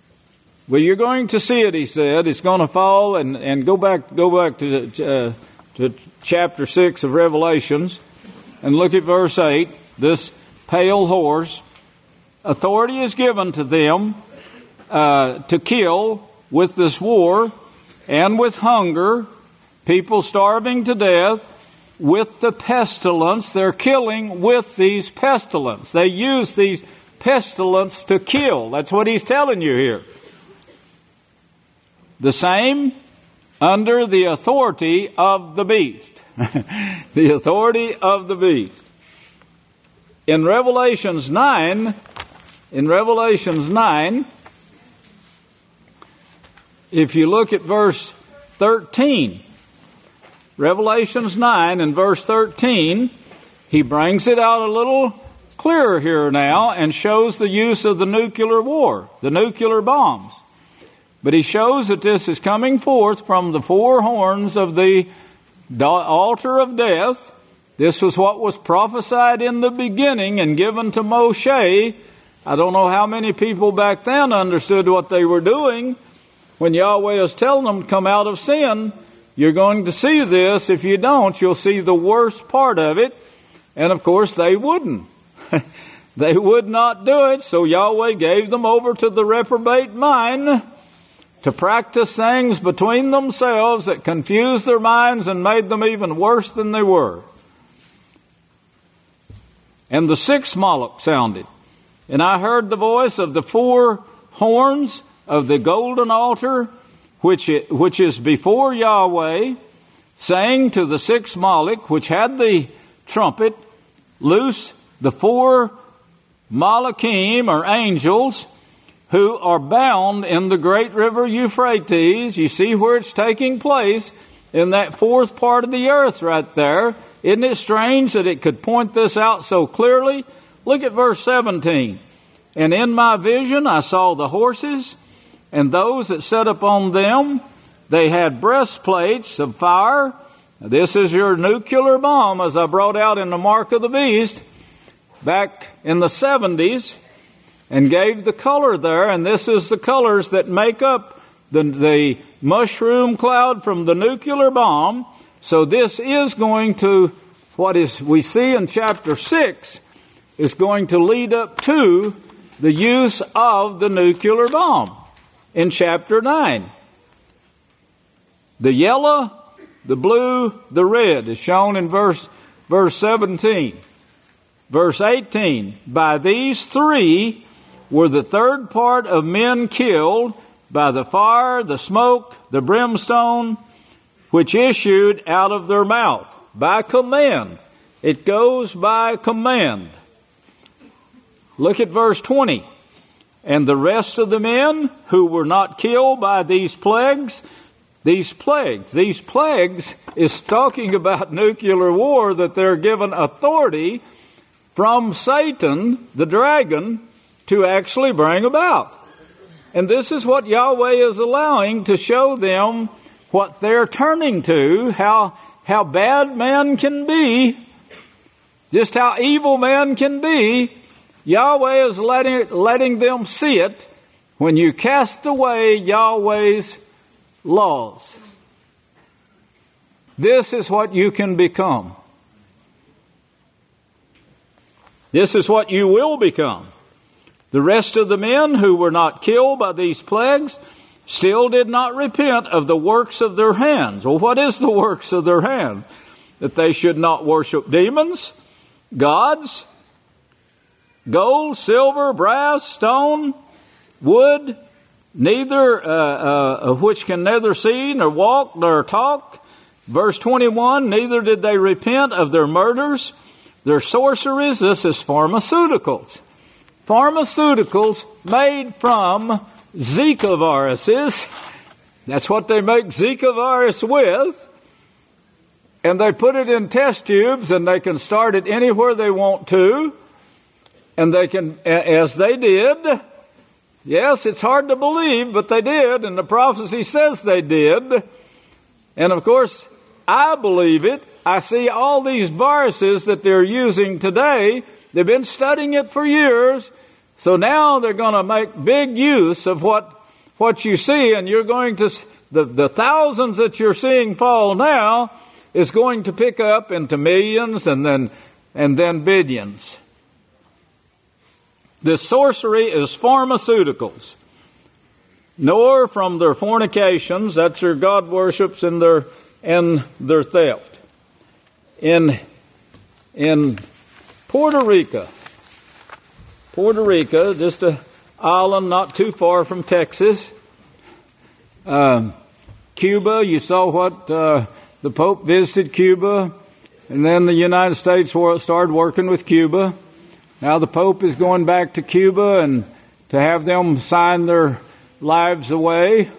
Well, you're going to see it, he said. It's going to fall and, and go back go back to uh, to chapter six of Revelations and look at verse eight. This pale horse, authority is given to them uh, to kill with this war and with hunger, people starving to death, with the pestilence. They're killing with these pestilence. They use these pestilence to kill. That's what he's telling you here. The same under the authority of the beast. The authority of the beast. In Revelations nine, in Revelations nine, if you look at verse thirteen, Revelations nine and verse thirteen, he brings it out a little clearer here now and shows the use of the nuclear war, the nuclear bombs. But he shows that this is coming forth from the four horns of the altar of death. This was what was prophesied in the beginning and given to Moshe. I don't know how many people back then understood what they were doing when Yahweh was telling them to come out of sin. You're going to see this. If you don't, you'll see the worst part of it. And of course, they wouldn't. They would not do it. So Yahweh gave them over to the reprobate mind to practice things between themselves that confused their minds and made them even worse than they were. And the sixth Moloch sounded, and I heard the voice of the four horns of the golden altar, which it, which is before Yahweh, saying to the sixth Moloch, which had the trumpet, loose the four Malachim, or angels, who are bound in the great river Euphrates. You see where it's taking place in that fourth part of the earth right there. Isn't it strange that it could point this out so clearly? Look at verse seventeen. And in my vision I saw the horses, and those that sat upon them. They had breastplates of fire. This is your nuclear bomb, as I brought out in the Mark of the Beast back in the seventies, and gave the color there. And this is the colors that make up the, the mushroom cloud from the nuclear bomb. So this is going to, what is we see in chapter six, is going to lead up to the use of the nuclear bomb in chapter nine. The yellow, the blue, the red is shown in verse, verse seventeen. Verse eighteen, by these three were the third part of men killed by the fire, the smoke, the brimstone, which issued out of their mouth. By command. It goes by command. Look at verse twenty. And the rest of the men who were not killed by these plagues, these plagues, these plagues is talking about nuclear war, that they're given authority from Satan, the dragon, to actually bring about. And this is what Yahweh is allowing to show them what they're turning to, how, how bad man can be, just how evil man can be. Yahweh is letting, letting them see it when you cast away Yahweh's laws. This is what you can become. This is what you will become. The rest of the men who were not killed by these plagues still did not repent of the works of their hands. Well, what is the works of their hand? That they should not worship demons, gods, gold, silver, brass, stone, wood, neither uh, uh, which can neither see nor walk nor talk. Verse twenty-one, neither did they repent of their murders, their sorceries. This is pharmaceuticals. Pharmaceuticals made from Zika viruses. That's what they make Zika virus with. And they put it in test tubes, and they can start it anywhere they want to. And they can, as they did. Yes, it's hard to believe, but they did, and the prophecy says they did. And of course, I believe it. I see all these viruses that they're using today. They've been studying it for years. So now they're going to make big use of what what you see, and you're going to, the, the thousands that you're seeing fall now, is going to pick up into millions and then and then billions. This sorcery is pharmaceuticals, nor from their fornications, that's their god worships and their and their theft. In in Puerto Rico, Puerto Rico, just an island not too far from Texas. Um, Cuba, you saw what uh, the Pope visited Cuba, and then the United States started working with Cuba. Now the Pope is going back to Cuba and to have them sign their lives away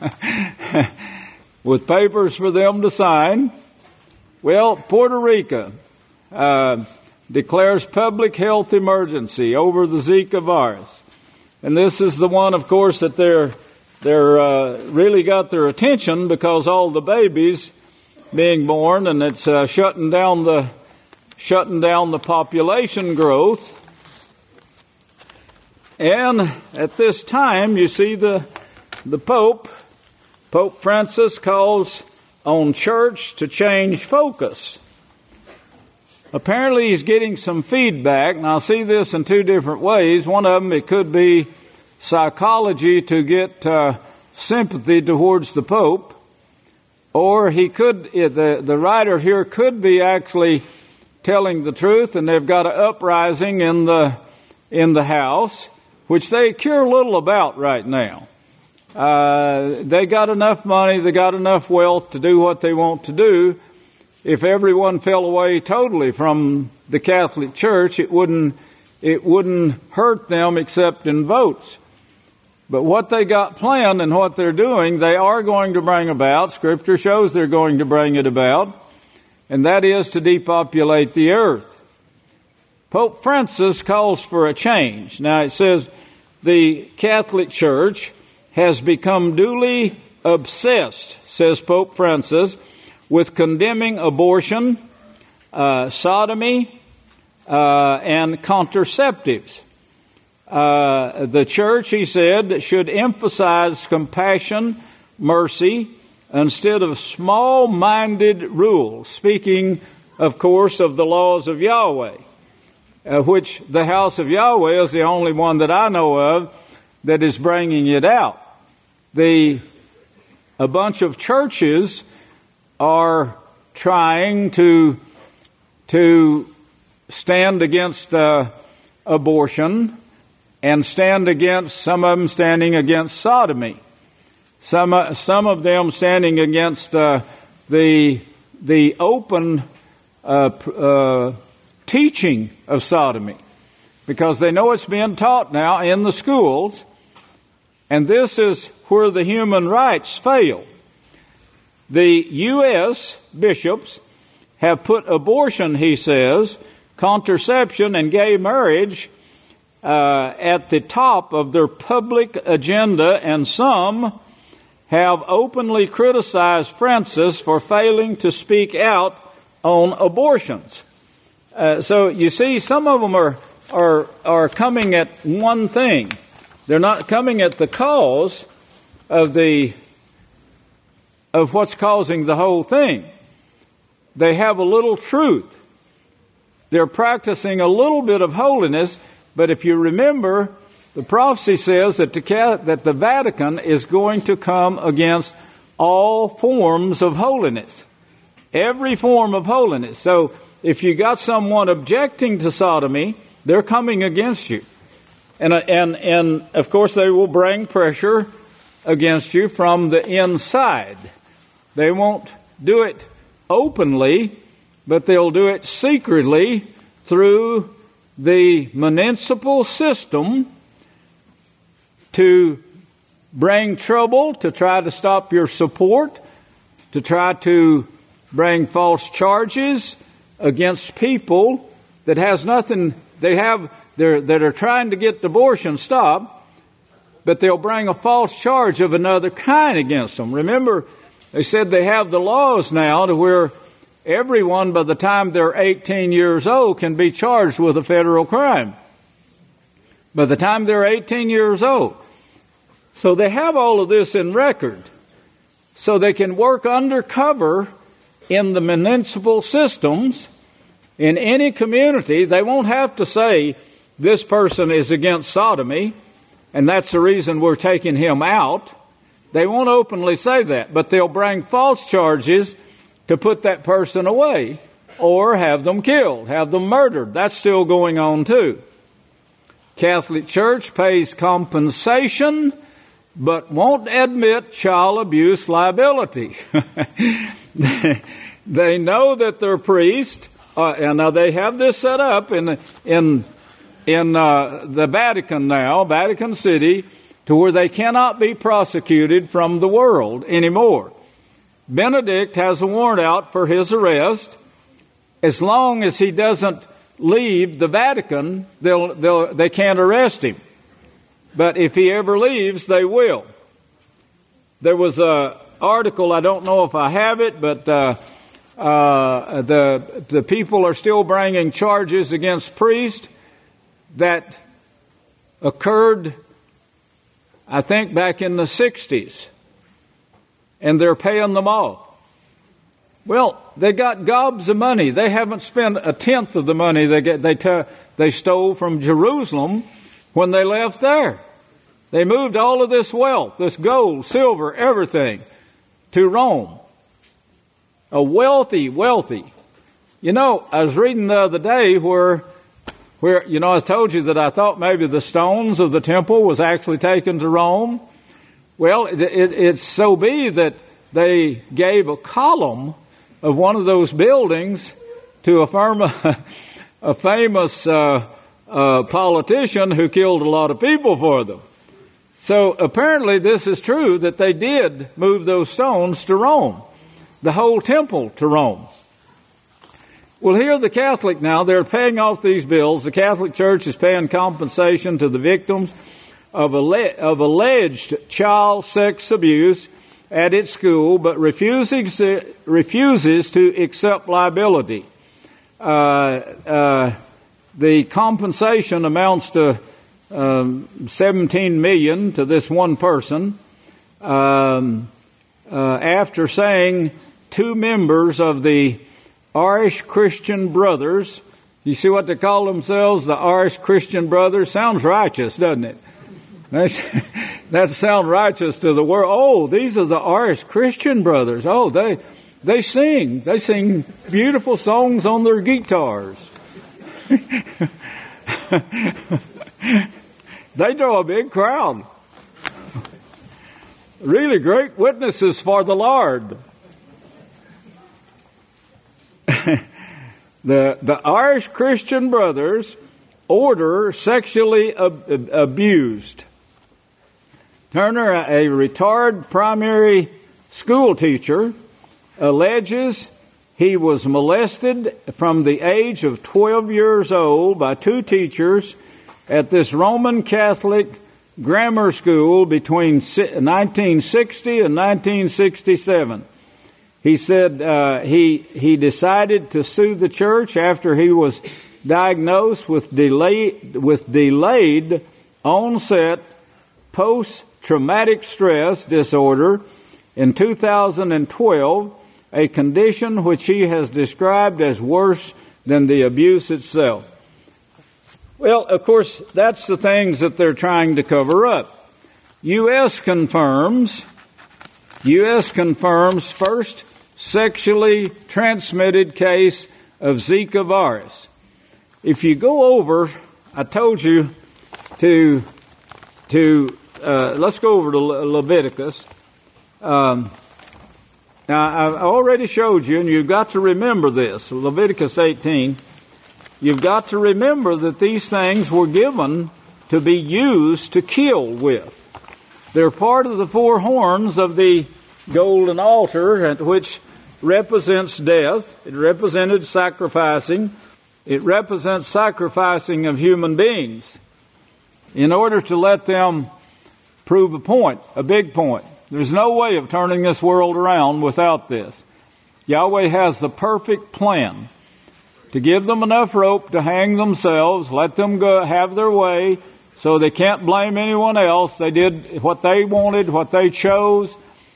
with papers for them to sign. Well, Puerto Rico uh, declares public health emergency over the Zika virus. And this is the one, of course, that they're they're uh, really got their attention because all the babies being born, and it's uh, shutting down the shutting down the population growth. And at this time, you see the the Pope, Pope Francis, calls on church to change focus. Apparently he's getting some feedback, and I'll see this in two different ways. One of them, it could be psychology to get uh, sympathy towards the Pope, or he could, the, the writer here could be actually telling the truth, and they've got an uprising in the in the house, which they care little about right now. Uh, they got enough money, they got enough wealth to do what they want to do. If everyone fell away totally from the Catholic Church, it wouldn't it wouldn't hurt them except in votes. But what they got planned and what they're doing, they are going to bring about. Scripture shows they're going to bring it about, and that is to depopulate the earth. Pope Francis calls for a change. Now it says the Catholic Church has become duly obsessed, says Pope Francis, with condemning abortion, uh, sodomy, uh, and contraceptives. Uh, the church, he said, should emphasize compassion, mercy, instead of small-minded rules, speaking, of course, of the laws of Yahweh, uh, which the house of Yahweh is the only one that I know of that is bringing it out. The a bunch of churches are trying to to stand against uh, abortion, and stand against, some of them standing against sodomy, some uh, some of them standing against uh, the the open uh, uh, teaching of sodomy, because they know it's being taught now in the schools, and this is where the human rights fail. The U S bishops have put abortion, he says, contraception, and gay marriage uh, at the top of their public agenda, and some have openly criticized Francis for failing to speak out on abortions. Uh, so you see, some of them are are are coming at one thing. They're not coming at the cause of the of what's causing the whole thing. They have a little truth. They're practicing a little bit of holiness, but if you remember, the prophecy says that the, that the Vatican is going to come against all forms of holiness. Every form of holiness. So if you got someone objecting to sodomy, they're coming against you. And, and, and of course, they will bring pressure against you from the inside. They won't do it openly, but they'll do it secretly through the municipal system to bring trouble, to try to stop your support, to try to bring false charges against people that has nothing, they have, they're, that are trying to get abortion stopped, but they'll bring a false charge of another kind against them. Remember, they said they have the laws now to where everyone by the time they're eighteen years old can be charged with a federal crime. By the time they're eighteen years old. So they have all of this in record. So they can work undercover in the municipal systems, in any community, they won't have to say this person is against sodomy, and that's the reason we're taking him out. They won't openly say that, but they'll bring false charges to put that person away or have them killed, have them murdered. That's still going on too. Catholic Church pays compensation but won't admit child abuse liability. They know that their priest, uh, and now they have this set up in in in uh, the Vatican now, Vatican City, to where they cannot be prosecuted from the world anymore. Benedict has a warrant out for his arrest. As long as he doesn't leave the Vatican, they'll, they'll, they can't arrest him. But if he ever leaves, they will. There was an article, I don't know if I have it, but uh, uh, the the people are still bringing charges against priests that occurred, I think, back in the sixties, and they're paying them off. Well, they got gobs of money. They haven't spent a tenth of the money they get, they t- they stole from Jerusalem when they left there. They moved all of this wealth, this gold, silver, everything, to Rome. A wealthy, wealthy. You know, I was reading the other day where, where you know, I told you that I thought maybe the stones of the temple was actually taken to Rome. Well, it, it, it's so be that they gave a column of one of those buildings to a, firm, a famous uh, uh, politician who killed a lot of people for them. So apparently this is true, that they did move those stones to Rome, the whole temple to Rome. Well, here the Catholic now, they're paying off these bills. The Catholic Church is paying compensation to the victims of, alle- of alleged child sex abuse at its school, but refuses, refuses to accept liability. Uh, uh, the compensation amounts to um, seventeen million dollars to this one person, um, uh, after saying two members of the Irish Christian Brothers, you see what they call themselves, the Irish Christian Brothers? Sounds righteous, doesn't it? That sounds righteous to the world. Oh, these are the Irish Christian Brothers. Oh, they they sing. They sing beautiful songs on their guitars. They draw a big crowd. Really great witnesses for the Lord. the the Irish Christian Brothers order sexually ab- abused. Turner, a retired primary school teacher, alleges he was molested from the age of twelve years old by two teachers at this Roman Catholic grammar school between nineteen sixty and nineteen sixty-seven. He said uh, he he decided to sue the church after he was diagnosed with delayed with delayed onset post-traumatic stress disorder in two thousand twelve, a condition which he has described as worse than the abuse itself. Well, of course, that's the things that they're trying to cover up. U S confirms, U S confirms first sexually transmitted case of Zika virus. If you go over, I told you to, to uh, let's go over to Le- Leviticus. Um, now, I've already showed you, and you've got to remember this, Leviticus eighteen. You've got to remember that these things were given to be used to kill with. They're part of the four horns of the golden altar, which represents death. It represented sacrificing. It represents sacrificing of human beings in order to let them prove a point, a big point. There's no way of turning this world around without this. Yahweh has the perfect plan to give them enough rope to hang themselves, let them go have their way, so they can't blame anyone else. They did what they wanted, what they chose,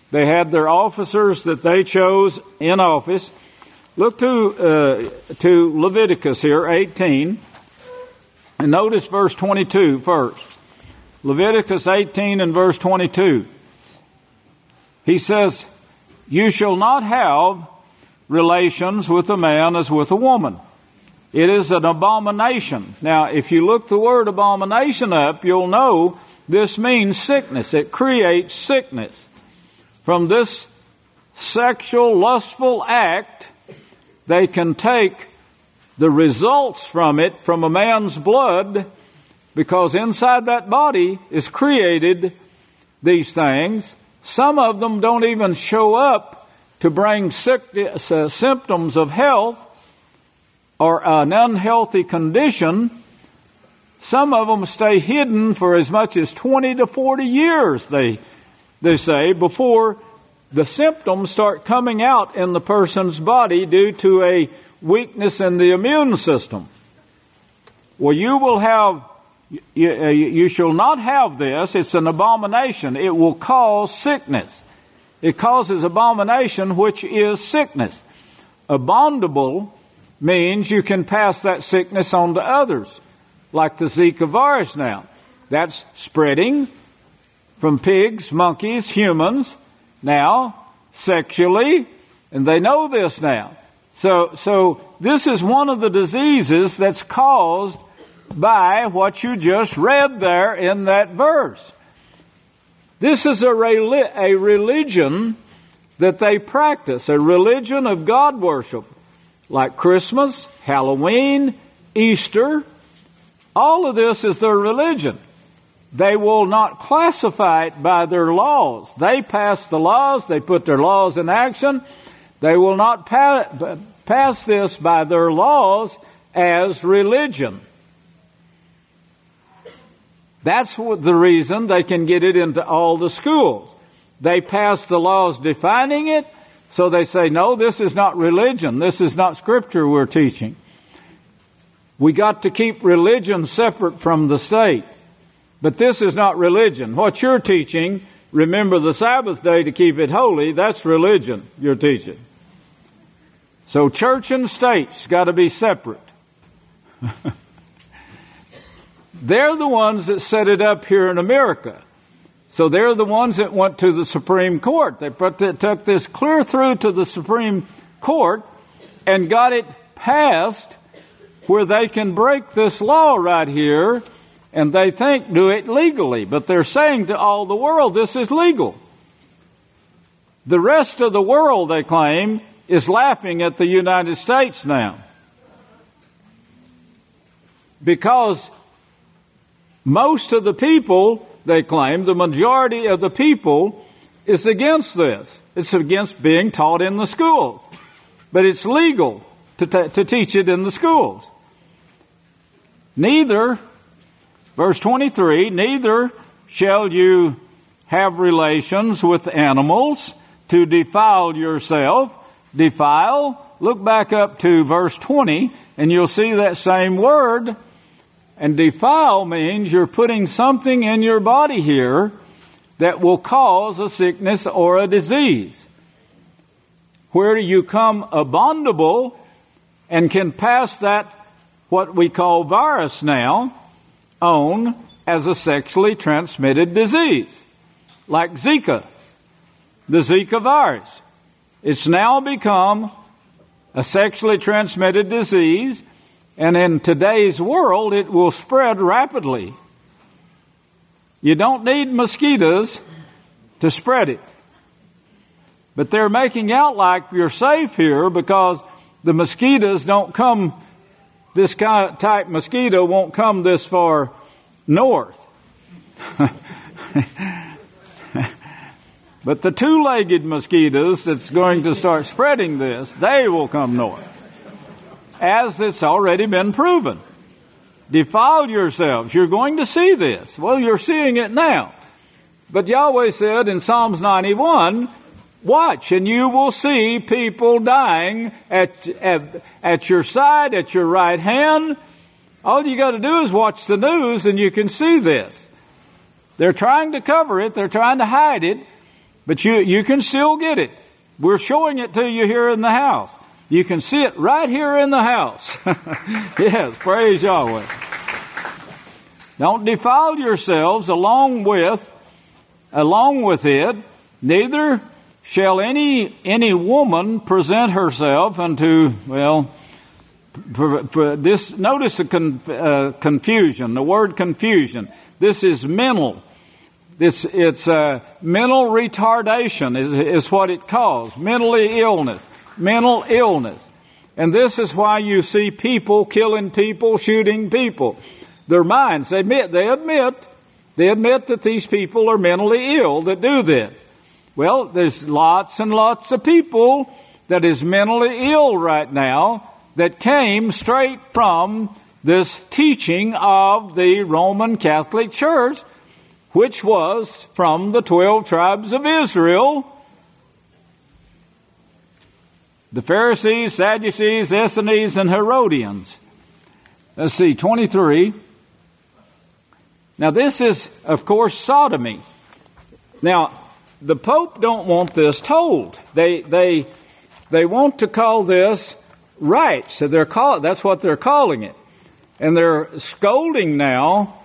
They had their officers that they chose in office. Look to uh, to Leviticus here, eighteen, and notice verse twenty-two first. Leviticus eighteen and verse twenty-two. He says, "You shall not have relations with a man as with a woman. It is an abomination." Now, if you look the word abomination up, you'll know this means sickness. It creates sickness. From this sexual, lustful act, they can take the results from it from a man's blood, because inside that body is created these things. Some of them don't even show up to bring sickness, uh, symptoms of health or an unhealthy condition. Some of them stay hidden for as much as twenty to forty years, they, they say, before the symptoms start coming out in the person's body due to a weakness in the immune system. Well, you will have, you, you shall not have this. It's an abomination. It will cause sickness. It causes abomination, which is sickness. Abominable means you can pass that sickness on to others, like the Zika virus now. That's spreading from pigs, monkeys, humans, now sexually, and they know this now. So, so this is one of the diseases that's caused by what you just read there in that verse. This is a, rel- a religion that they practice, a religion of God worship, like Christmas, Halloween, Easter. All of this is their religion. They will not classify it by their laws. They pass the laws. They put their laws in action. They will not pa- pass this by their laws as religion. That's what the reason they can get it into all the schools. They pass the laws defining it, so they say, no, this is not religion. This is not Scripture we're teaching. We got to keep religion separate from the state. But this is not religion. What you're teaching, remember the Sabbath day to keep it holy, that's religion you're teaching. So church and state's got to be separate. They're the ones that set it up here in America. So they're the ones that went to the Supreme Court. They put the, took this clear through to the Supreme Court and got it passed where they can break this law right here, and they think do it legally. But they're saying to all the world, this is legal. The rest of the world, they claim, is laughing at the United States now. Because most of the people, they claim, the majority of the people is against this. It's against being taught in the schools. But it's legal to, t- to teach it in the schools. Neither, verse twenty-three, neither shall you have relations with animals to defile yourself. Defile, look back up to verse twenty, and you'll see that same word. And defile means you're putting something in your body here that will cause a sickness or a disease. Where you come abominable and can pass that, what we call virus now, on as a sexually transmitted disease, like Zika, the Zika virus. It's now become a sexually transmitted disease, and in today's world, it will spread rapidly. You don't need mosquitoes to spread it. But they're making out like you're safe here because the mosquitoes don't come, this kind of type mosquito won't come this far north. But the two-legged mosquitoes that's going to start spreading this, they will come north. As it's already been proven. Defile yourselves. You're going to see this. Well, you're seeing it now. But Yahweh said in Psalms ninety-one, watch and you will see people dying at, at, at your side, at your right hand. All you got to do is watch the news and you can see this. They're trying to cover it. They're trying to hide it. But you, you can still get it. We're showing it to you here in the house. You can see it right here in the house. Yes, praise Yahweh. Don't defile yourselves along with, along with it, neither shall any any woman present herself unto, well, for, for this, notice the con, uh, confusion, the word confusion. This is mental. This, it's uh, mental retardation is, is what it calls, mentally illness, mental illness. And this is why you see people killing people, shooting people. Their minds, they admit, they admit, they admit that these people are mentally ill that do this. Well, there's lots and lots of people that is mentally ill right now that came straight from this teaching of the Roman Catholic Church, which was from the twelve tribes of Israel. The Pharisees, Sadducees, Essenes, and Herodians. Let's see, twenty-three. Now this is, of course, sodomy. Now, the Pope don't want this told. They they they want to call this rights. So they're call, that's what they're calling it. And they're scolding now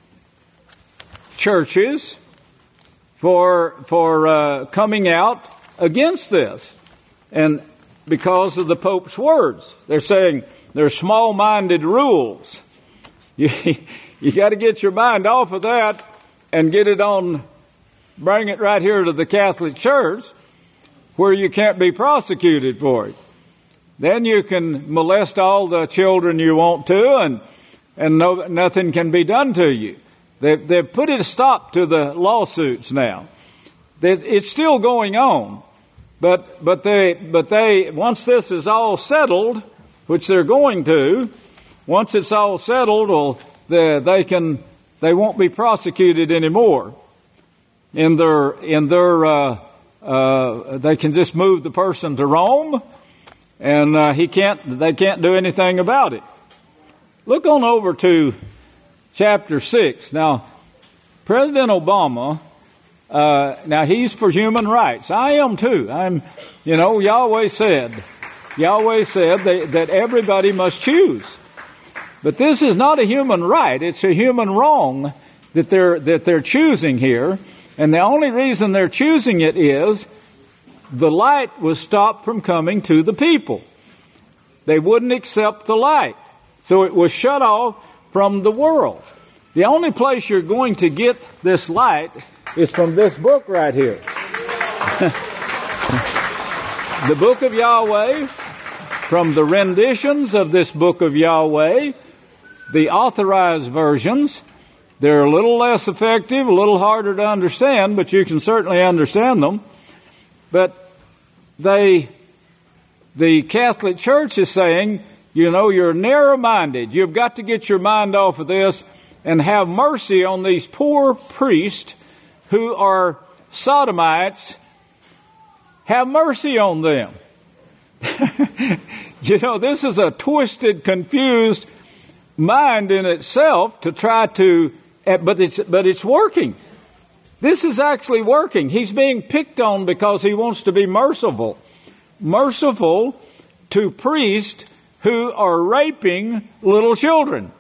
churches for for uh, coming out against this. And because of the Pope's words, they're saying they're small-minded rules. You, you got to get your mind off of that and get it on, bring it right here to the Catholic Church where you can't be prosecuted for it. Then you can molest all the children you want to, and and no, nothing can be done to you. They've, they've put a stop to the lawsuits now. It's still going on. But but they but they once this is all settled, which they're going to, once it's all settled, well, they, they can they won't be prosecuted anymore. In their in their uh, uh, they can just move the person to Rome, and uh, he can't they can't do anything about it. Look on over to chapter six. Now, President Obama. Uh, now he's for human rights. I am too. I'm, you know, Yahweh said, Yahweh said that, that everybody must choose. But this is not a human right. It's a human wrong that they're, that they're choosing here. And the only reason they're choosing it is the light was stopped from coming to the people. They wouldn't accept the light. So it was shut off from the world. The only place you're going to get this light is from this book right here. The book of Yahweh, from the renditions of this book of Yahweh, the authorized versions. They're a little less effective, a little harder to understand, but you can certainly understand them. But they, the Catholic Church is saying, you know, you're narrow-minded. You've got to get your mind off of this and have mercy on these poor priests who are sodomites. Have mercy on them. You know, this is a twisted, confused mind in itself to try to, but it's, but it's working. This is actually working. He's being picked on because he wants to be merciful. Merciful to priests who are raping little children,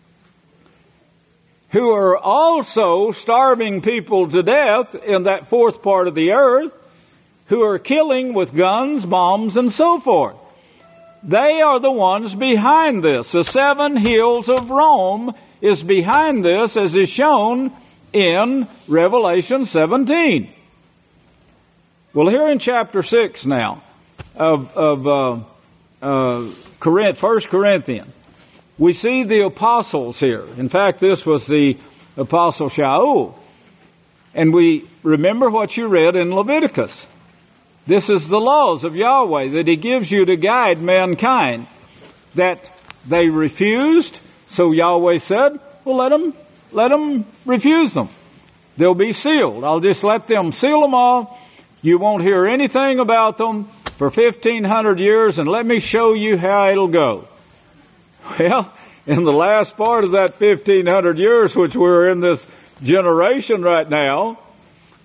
who are also starving people to death in that fourth part of the earth, who are killing with guns, bombs, and so forth. They are the ones behind this. The seven hills of Rome is behind this, as is shown in Revelation seventeen. Well, here in chapter six now of, of uh, uh, Corinth, First Corinthians, we see the apostles here. In fact, this was the apostle Shaul. And we remember what you read in Leviticus. This is the laws of Yahweh that he gives you to guide mankind. That they refused, so Yahweh said, well, let them, let them refuse them. They'll be sealed. I'll just let them seal them all. You won't hear anything about them for fifteen hundred years, and let me show you how it'll go. Well, in the last part of that fifteen hundred years, which we're in this generation right now,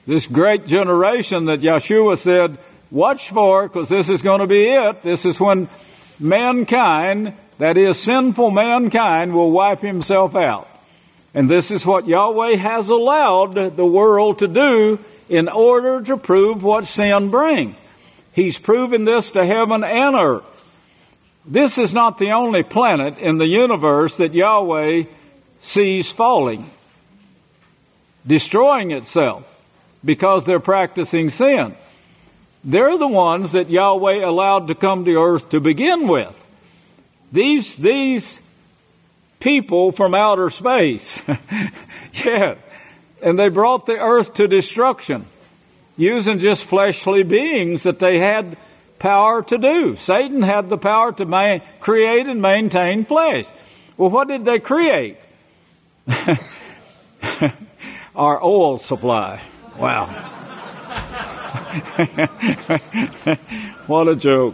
this great generation that Yeshua said, watch for, because this is going to be it. This is when mankind, that is sinful mankind, will wipe himself out. And this is what Yahweh has allowed the world to do in order to prove what sin brings. He's proven this to heaven and earth. This is not the only planet in the universe that Yahweh sees falling, destroying itself, because they're practicing sin. They're the ones that Yahweh allowed to come to earth to begin with. These, these people from outer space. Yeah. And they brought the earth to destruction using just fleshly beings that they had power to do. Satan had the power to ma- create and maintain flesh. Well, what did they create? Our oil supply. Wow. What a joke.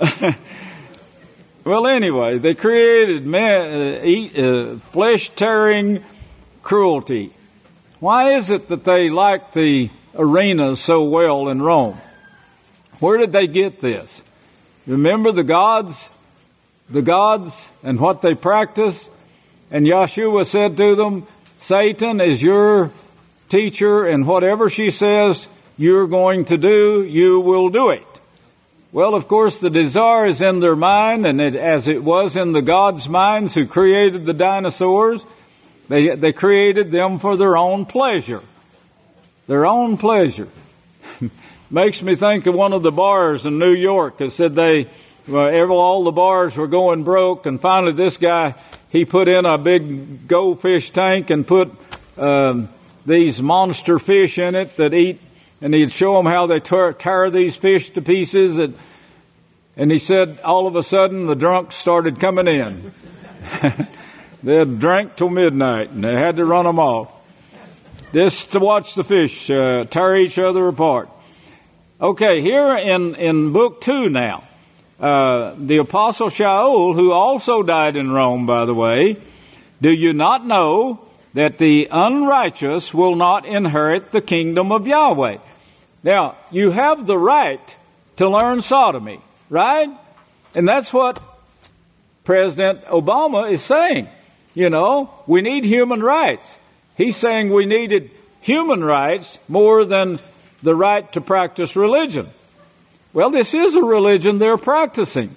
Well, anyway, they created man, uh, eat, uh, flesh-tearing cruelty. Why is it that they like the arenas so well in Rome? Where did they get this? Remember the gods, the gods and what they practiced? And Yeshua said to them, Satan is your teacher, and whatever she says you're going to do, you will do it. Well, of course, the desire is in their mind, and it, as it was in the gods' minds who created the dinosaurs, they, they created them for their own pleasure. Their own pleasure. Makes me think of one of the bars in New York that said they, well, every, all the bars were going broke, and finally this guy, he put in a big goldfish tank and put um, these monster fish in it that eat, and he'd show them how they tear, tear these fish to pieces. And, and he said all of a sudden the drunks started coming in. They had drank till midnight, and they had to run them off just to watch the fish uh, tear each other apart. Okay, here in, in book two now, uh, the Apostle Shaul, who also died in Rome, by the way, do you not know that the unrighteous will not inherit the kingdom of Yahweh? Now, you have the right to learn sodomy, right? And that's what President Obama is saying. You know, we need human rights. He's saying we needed human rights more than the right to practice religion. Well, this is a religion they're practicing.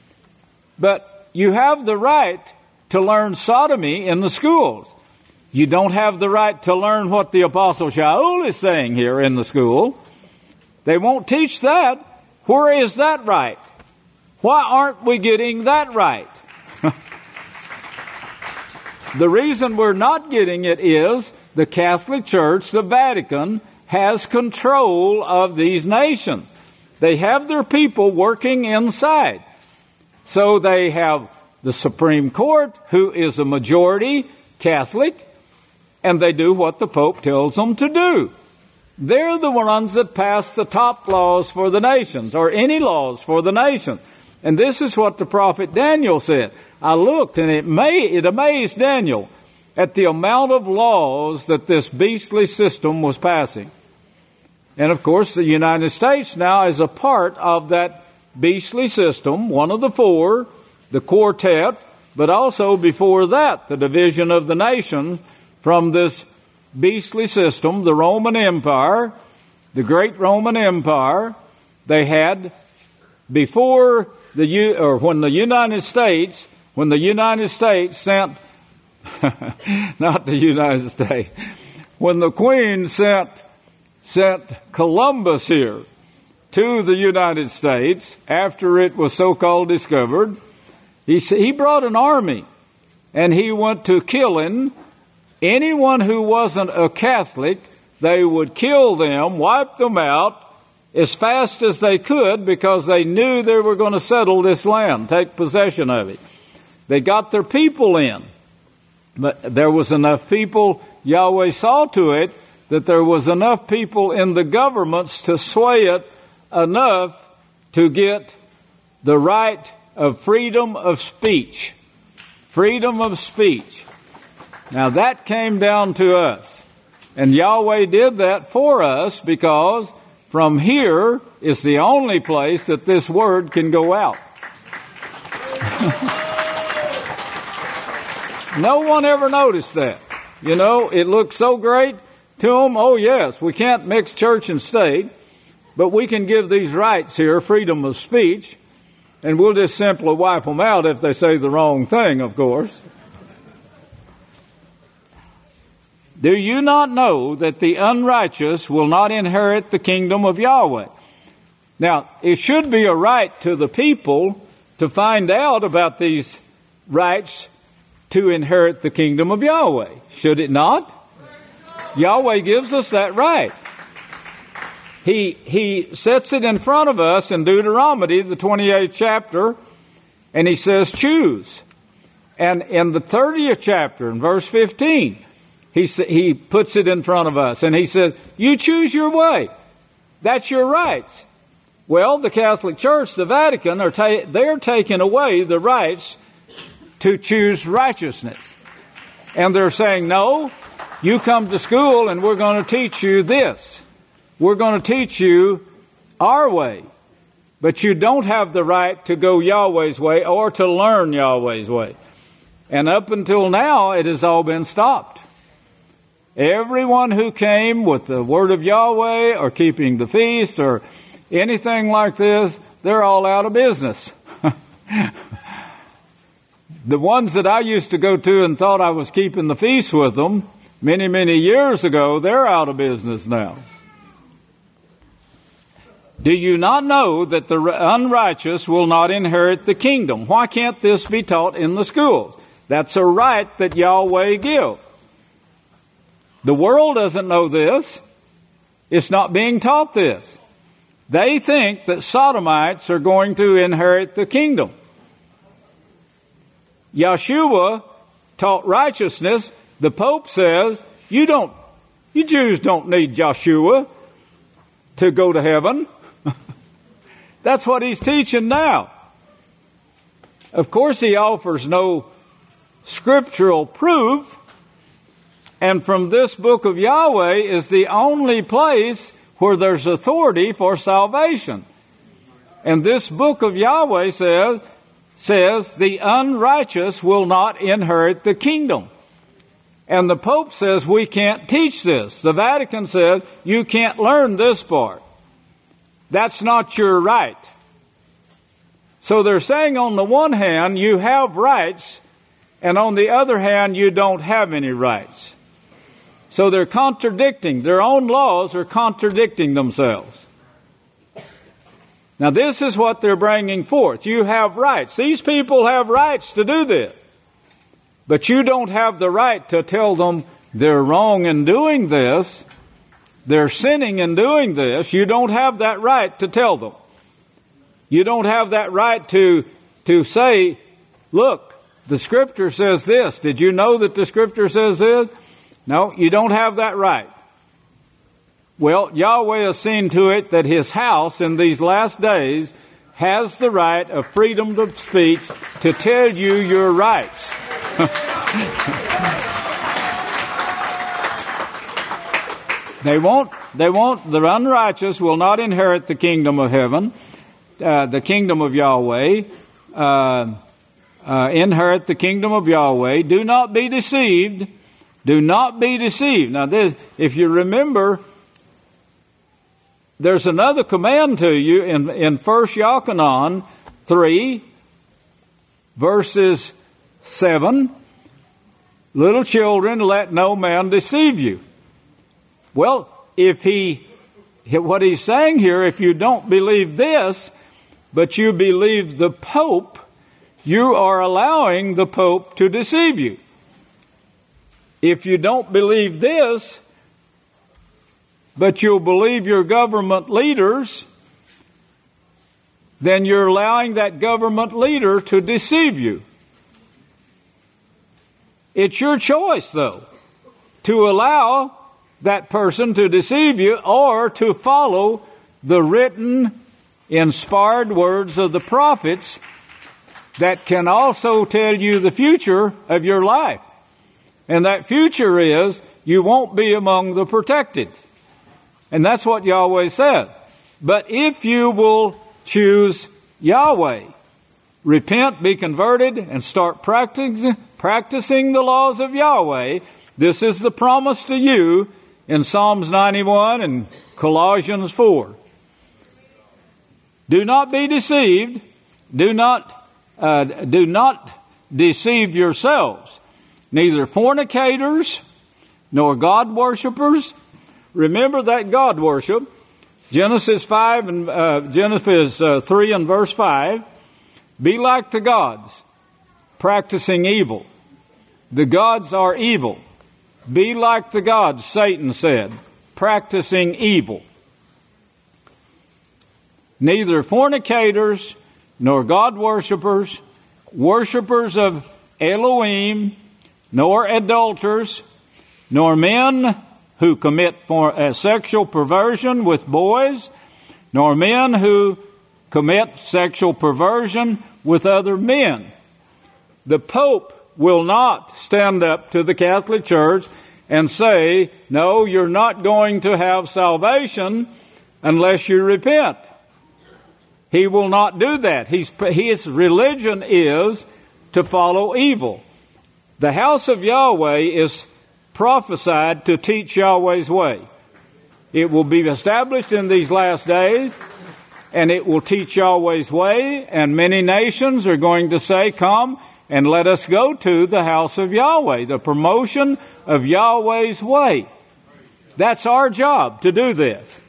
But you have the right to learn sodomy in the schools. You don't have the right to learn what the Apostle Shaul is saying here in the school. They won't teach that. Where is that right? Why aren't we getting that right? The reason we're not getting it is the Catholic Church, the Vatican, has control of these nations. They have their people working inside. So they have the Supreme Court, who is a majority Catholic, and they do what the Pope tells them to do. They're the ones that pass the top laws for the nations, or any laws for the nation. And this is what the prophet Daniel said. I looked, and it, may, it amazed Daniel at the amount of laws that this beastly system was passing. And, of course, the United States now is a part of that beastly system, one of the four, the quartet, but also before that, the division of the nation from this beastly system, the Roman Empire, the great Roman Empire. They had, before the, or when the United States, when the United States sent, not the United States, when the Queen sent sent Columbus here to the United States after it was so-called discovered, he, he brought an army, and he went to killing anyone who wasn't a Catholic. They would kill them, wipe them out as fast as they could, because they knew they were going to settle this land, take possession of it. They got their people in, but there was enough people, Yahweh saw to it, that there was enough people in the governments to sway it enough to get the right of freedom of speech. Freedom of speech. Now that came down to us. And Yahweh did that for us because from here is the only place that this word can go out. No one ever noticed that. You know, it looked so great to them. Oh, yes, we can't mix church and state, but we can give these rights here, freedom of speech, and we'll just simply wipe them out if they say the wrong thing, of course. Do you not know that the unrighteous will not inherit the kingdom of Yahweh? Now, it should be a right to the people to find out about these rights to inherit the kingdom of Yahweh. Should it not? Yahweh gives us that right. He, he sets it in front of us in Deuteronomy, the twenty-eighth chapter, and he says, choose. And in the thirtieth chapter, in verse fifteen, He he puts it in front of us, and he says, you choose your way. That's your rights. Well, the Catholic Church, the Vatican, are ta- they're taking away the rights to choose righteousness. And they're saying, no, you come to school and we're going to teach you this. We're going to teach you our way. But you don't have the right to go Yahweh's way or to learn Yahweh's way. And up until now, it has all been stopped. Everyone who came with the word of Yahweh or keeping the feast or anything like this, they're all out of business. The ones that I used to go to and thought I was keeping the feast with them many, many years ago, they're out of business now. Do you not know that the unrighteous will not inherit the kingdom? Why can't this be taught in the schools? That's a right that Yahweh gives. The world doesn't know this. It's not being taught this. They think that Sodomites are going to inherit the kingdom. Yeshua taught righteousness. The Pope says, you don't, you Jews don't need Yeshua to go to heaven. That's what he's teaching now. Of course, he offers no scriptural proof. And from this book of Yahweh is the only place where there's authority for salvation. And this book of Yahweh says, says the unrighteous will not inherit the kingdom. And the Pope says we can't teach this. The Vatican says you can't learn this part. That's not your right. So they're saying on the one hand you have rights, and on the other hand you don't have any rights. So they're contradicting. Their own laws are contradicting themselves. Now this is what they're bringing forth. You have rights. These people have rights to do this. But you don't have the right to tell them they're wrong in doing this. They're sinning in doing this. You don't have that right to tell them. You don't have that right to, to say, look, the Scripture says this. Did you know that the Scripture says this? No, you don't have that right. Well, Yahweh has seen to it that His house in these last days has the right of freedom of speech to tell you your rights. They won't, they won't, the unrighteous will not inherit the kingdom of heaven, uh, the kingdom of Yahweh, uh, uh, inherit the kingdom of Yahweh. Do not be deceived. Do not be deceived. Now, this, if you remember, there's another command to you in, in First Yochanan three, verses seven. Little children, let no man deceive you. Well, if he, what he's saying here, if you don't believe this, but you believe the Pope, you are allowing the Pope to deceive you. If you don't believe this, but you'll believe your government leaders, then you're allowing that government leader to deceive you. It's your choice, though, to allow that person to deceive you or to follow the written, inspired words of the prophets that can also tell you the future of your life. And that future is you won't be among the protected. And that's what Yahweh says. But if you will choose Yahweh, repent, be converted, and start practicing, practicing the laws of Yahweh, this is the promise to you in Psalms ninety-one and Colossians four. Do not be deceived. Do not, uh, do not deceive yourselves. Neither fornicators, nor God worshippers. Remember that God worship. Genesis five and uh, Genesis uh, three and verse five. Be like the gods, practicing evil. The gods are evil. Be like the gods, Satan said, practicing evil. Neither fornicators, nor God worshippers, worshippers of Elohim, nor adulterers, nor men who commit for uh, sexual perversion with boys, nor men who commit sexual perversion with other men. The Pope will not stand up to the Catholic Church and say, no, you're not going to have salvation unless you repent. He will not do that. He's, his religion is to follow evil. The house of Yahweh is prophesied to teach Yahweh's way. It will be established in these last days, and it will teach Yahweh's way, and many nations are going to say, come and let us go to the house of Yahweh, the promotion of Yahweh's way. That's our job to do this.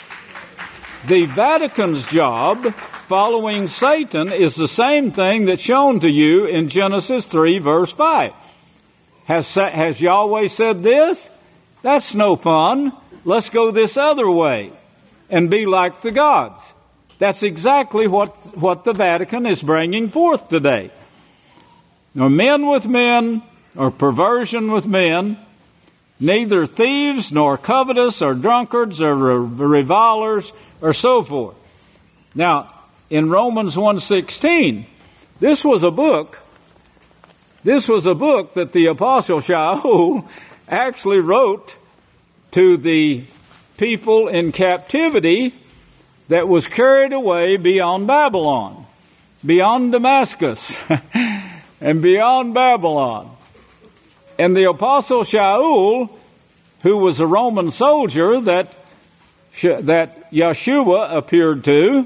The Vatican's job, following Satan, is the same thing that's shown to you in Genesis three, verse five. Has, has Yahweh said this? That's no fun. Let's go this other way and be like the gods. That's exactly what, what the Vatican is bringing forth today. Nor men with men, or perversion with men, neither thieves, nor covetous, or drunkards, or revilers, or so forth. Now, in Romans one sixteen, this was a book, this was a book that the Apostle Shaul actually wrote to the people in captivity that was carried away beyond Babylon, beyond Damascus, and beyond Babylon. And the Apostle Shaul, who was a Roman soldier that that Yeshua appeared to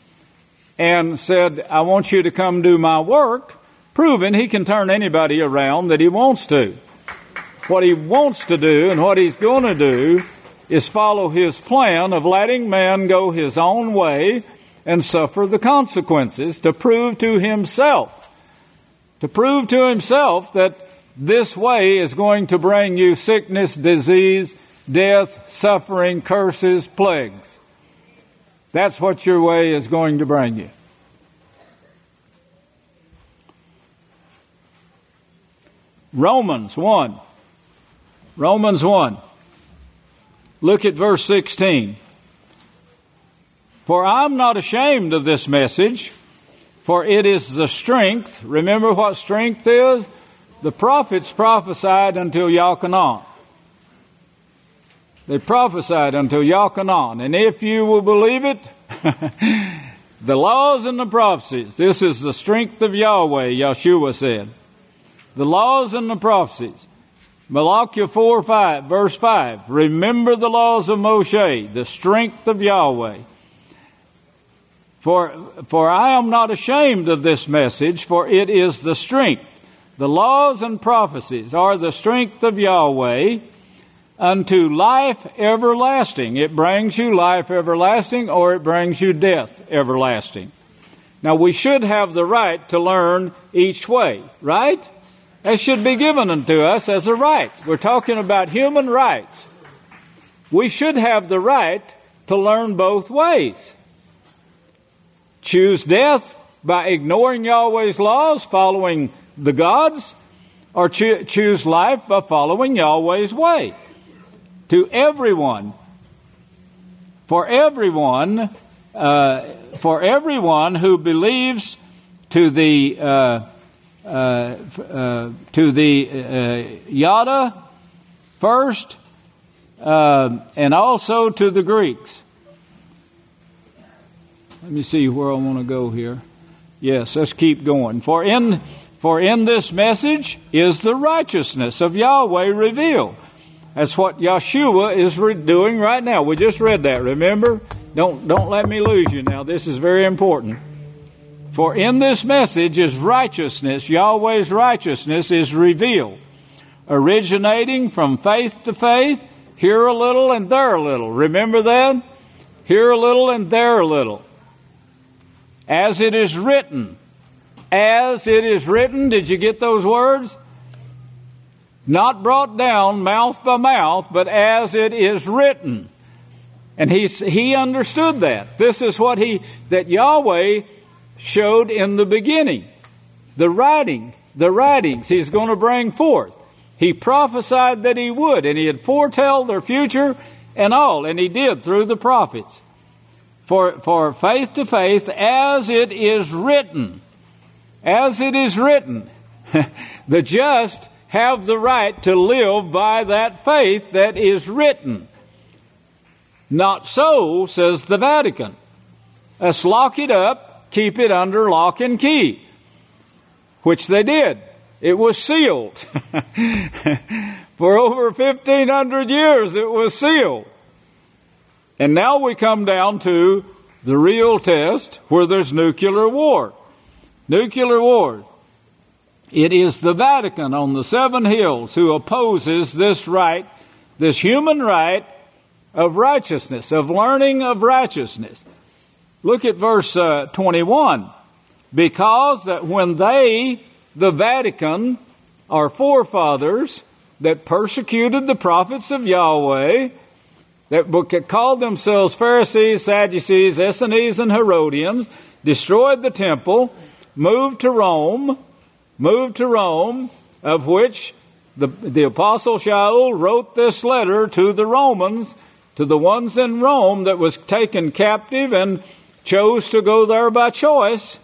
and said, I want you to come do my work, proving he can turn anybody around that he wants to. What he wants to do and what he's going to do is follow his plan of letting man go his own way and suffer the consequences to prove to himself, to prove to himself that this way is going to bring you sickness, disease, death, suffering, curses, plagues. That's what your way is going to bring you. Romans one. Romans one. Look at verse sixteen. For I'm not ashamed of this message, for it is the strength. Remember what strength is? The prophets prophesied until Yalkanan. They prophesied until Yalkanan. And if you will believe it, the laws and the prophecies, this is the strength of Yahweh, Yeshua said. The laws and the prophecies. Malachi four, five, verse five. Remember the laws of Moshe, the strength of Yahweh. For, for I am not ashamed of this message, for it is the strength. The laws and prophecies are the strength of Yahweh unto life everlasting. It brings you life everlasting, or it brings you death everlasting. Now, we should have the right to learn each way, right? That should be given unto us as a right. We're talking about human rights. We should have the right to learn both ways. Choose death by ignoring Yahweh's laws, following the gods, or cho- choose life by following Yahweh's way. To everyone, for everyone, uh, for everyone who believes to the uh, uh, uh, to the uh, Yada first, uh, and also to the Greeks. Let me see where I want to go here. Yes, let's keep going. For in for in this message is the righteousness of Yahweh revealed. That's what Yeshua is re- doing right now. We just read that, remember? Don't don't let me lose you now. This is very important. For in this message is righteousness. Yahweh's righteousness is revealed, originating from faith to faith, here a little and there a little. Remember that? Here a little and there a little. As it is written. As it is written. Did you get those words? Not brought down mouth by mouth, but as it is written. And he, he understood that. This is what he, that Yahweh showed in the beginning. The writing, the writings he's going to bring forth. He prophesied that he would, and he had foretell their future and all, and he did through the prophets. For, for faith to faith, as it is written. As it is written. The just have the right to live by that faith that is written. Not so, says the Vatican. Let's lock it up, keep it under lock and key. Which they did. It was sealed. For over fifteen hundred years it was sealed. And now we come down to the real test where there's nuclear war. Nuclear war. It is the Vatican on the seven hills who opposes this right, this human right of righteousness, of learning of righteousness. Look at verse uh, twenty-one. Because that when they, the Vatican, our forefathers, that persecuted the prophets of Yahweh, that called themselves Pharisees, Sadducees, Essenes, and Herodians, destroyed the temple, moved to Rome, moved to Rome, of which the, the Apostle Shaul wrote this letter to the Romans, to the ones in Rome that was taken captive and chose to go there by choice.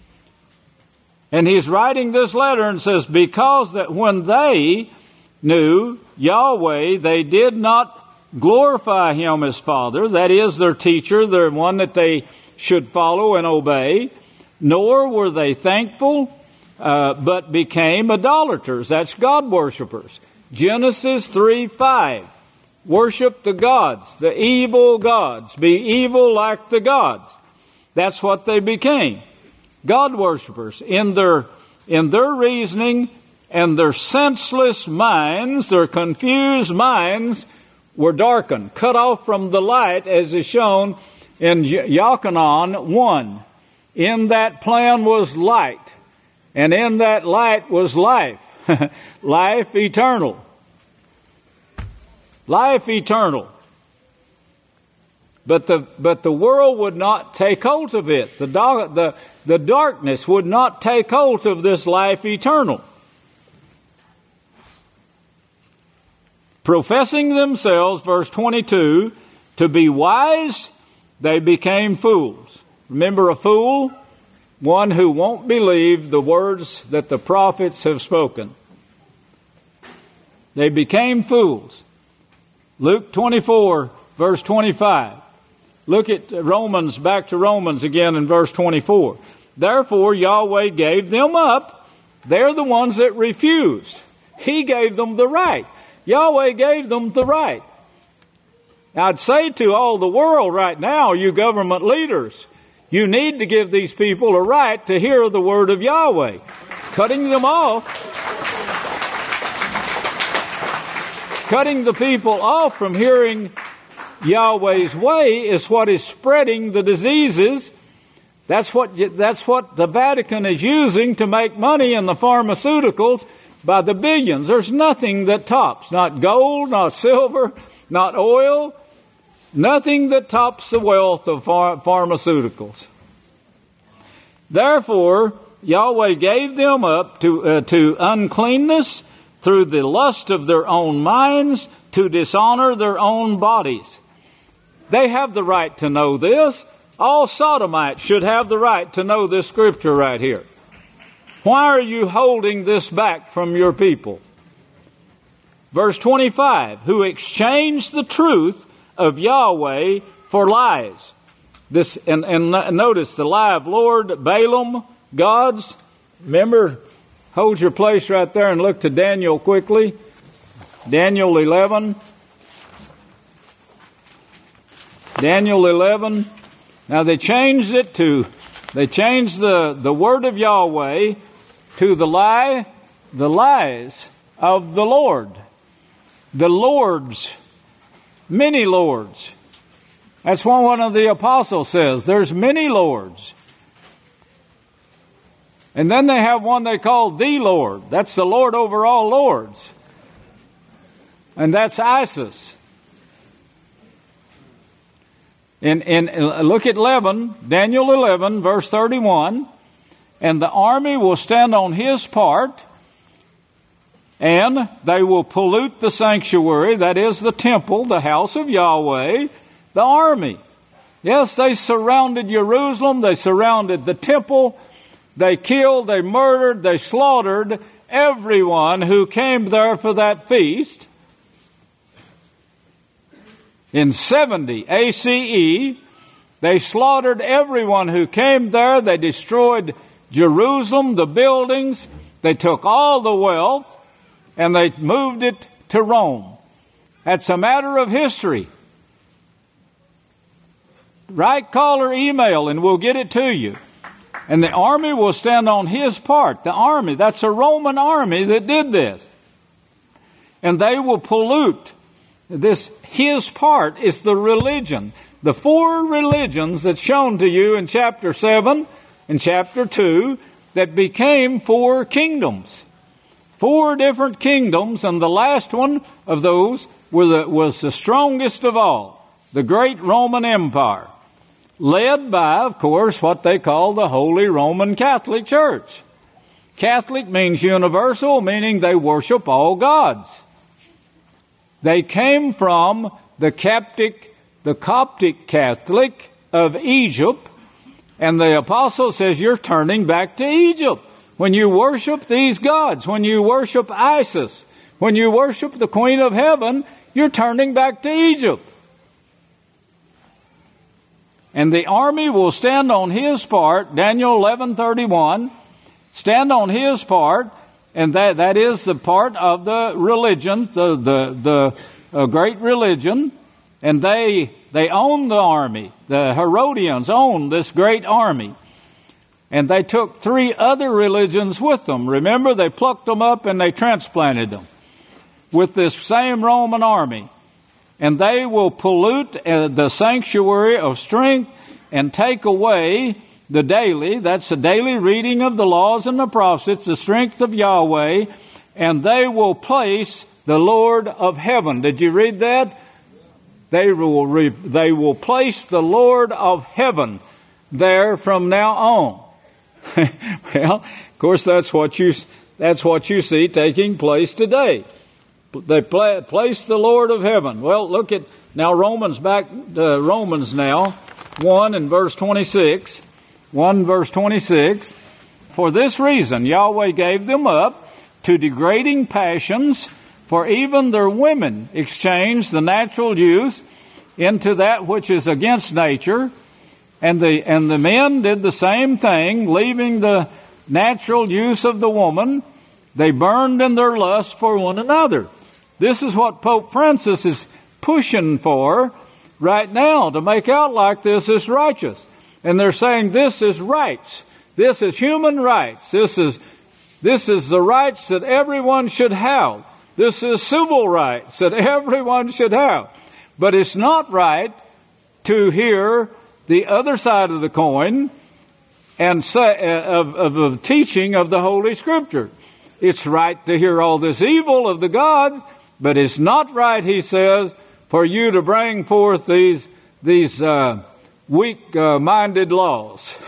And he's writing this letter and says, because that when they knew Yahweh, they did not glorify him as Father, that is their teacher, the one that they should follow and obey, nor were they thankful, uh, but became idolaters. That's God worshippers. Genesis three five. Worship the gods, the evil gods. Be evil like the gods. That's what they became. God worshippers. In their, in their reasoning and their senseless minds, their confused minds, were darkened, cut off from the light, as is shown in Yochanan one. In that plan was light, and in that light was life, life eternal. Life eternal. But the but the world would not take hold of it. The the the darkness would not take hold of this life eternal. Professing themselves, verse twenty-two, to be wise, they became fools. Remember a fool? One who won't believe the words that the prophets have spoken. They became fools. Luke twenty-four, verse twenty-five. Look at Romans, back to Romans again in verse twenty-four. Therefore Yahweh gave them up. They're the ones that refused. He gave them the right. Yahweh gave them the right. I'd say to all the world right now, you government leaders, you need to give these people a right to hear the word of Yahweh. Cutting them off, cutting the people off from hearing Yahweh's way is what is spreading the diseases. That's what, that's what the Vatican is using to make money in the pharmaceuticals by the billions. There's nothing that tops. Not gold, not silver, not oil. Nothing that tops the wealth of phar- pharmaceuticals. Therefore, Yahweh gave them up to, uh, to uncleanness through the lust of their own minds to dishonor their own bodies. They have the right to know this. All sodomites should have the right to know this scripture right here. Why are you holding this back from your people? Verse twenty-five, who exchanged the truth of Yahweh for lies. This and, and notice the lie of Lord Balaam, gods. Remember, hold your place right there and look to Daniel quickly. Daniel eleven. Daniel eleven. Now they changed it to, they changed the, the word of Yahweh to the lie, the lies of the Lord. The lords, many lords. That's what one of the apostles says. There's many lords. And then they have one they call the Lord. That's the Lord over all lords. And that's Isis. In, in, look at eleven, Daniel eleven, verse thirty-one. And the army will stand on his part, and they will pollute the sanctuary, that is the temple, the house of Yahweh, the army. Yes, they surrounded Jerusalem, they surrounded the temple, they killed, they murdered, they slaughtered everyone who came there for that feast. In seventy A C E, they slaughtered everyone who came there. They destroyed Jerusalem, the buildings. They took all the wealth and they moved it to Rome. That's a matter of history. Write, call, or email and we'll get it to you. And the army will stand on his part. The army, that's a Roman army that did this. And they will pollute. This, his part is the religion. The four religions that's shown to you in chapter seven and chapter two that became four kingdoms. Four different kingdoms, and the last one of those were the, was the strongest of all, the great Roman Empire, led by, of course, what they call the Holy Roman Catholic Church. Catholic means universal, meaning they worship all gods. They came from the Coptic, the Coptic Catholic of Egypt, and the apostle says you're turning back to Egypt. When you worship these gods, when you worship Isis, when you worship the Queen of Heaven, you're turning back to Egypt. And the army will stand on his part, Daniel eleven thirty-one, stand on his part, and that, that is the part of the religion, the, the, the uh, great religion, and they, they own the army. The Herodians own this great army. And they took three other religions with them. Remember, they plucked them up and they transplanted them with this same Roman army. And they will pollute uh, the sanctuary of strength and take away the daily, that's the daily reading of the laws and the prophets, the strength of Yahweh, and they will place the Lord of heaven. Did you read that? They will, re, they will place the Lord of heaven there from now on. Well, of course, that's what you that's what you see taking place today. They play, place the Lord of heaven. Well, look at now Romans back to Romans now one and verse twenty-six. one verse twenty-six. For this reason Yahweh gave them up to degrading passions, for even their women exchanged the natural use into that which is against nature. And the and the men did the same thing, leaving the natural use of the woman. They burned in their lust for one another. This is what Pope Francis is pushing for right now, to make out like this is righteous. And they're saying this is rights. This is human rights. This is this is the rights that everyone should have. This is civil rights that everyone should have. But it's not right to hear the other side of the coin and say, of, of the teaching of the Holy Scripture. It's right to hear all this evil of the gods, but it's not right, he says, for you to bring forth these these uh, weak-minded uh, laws.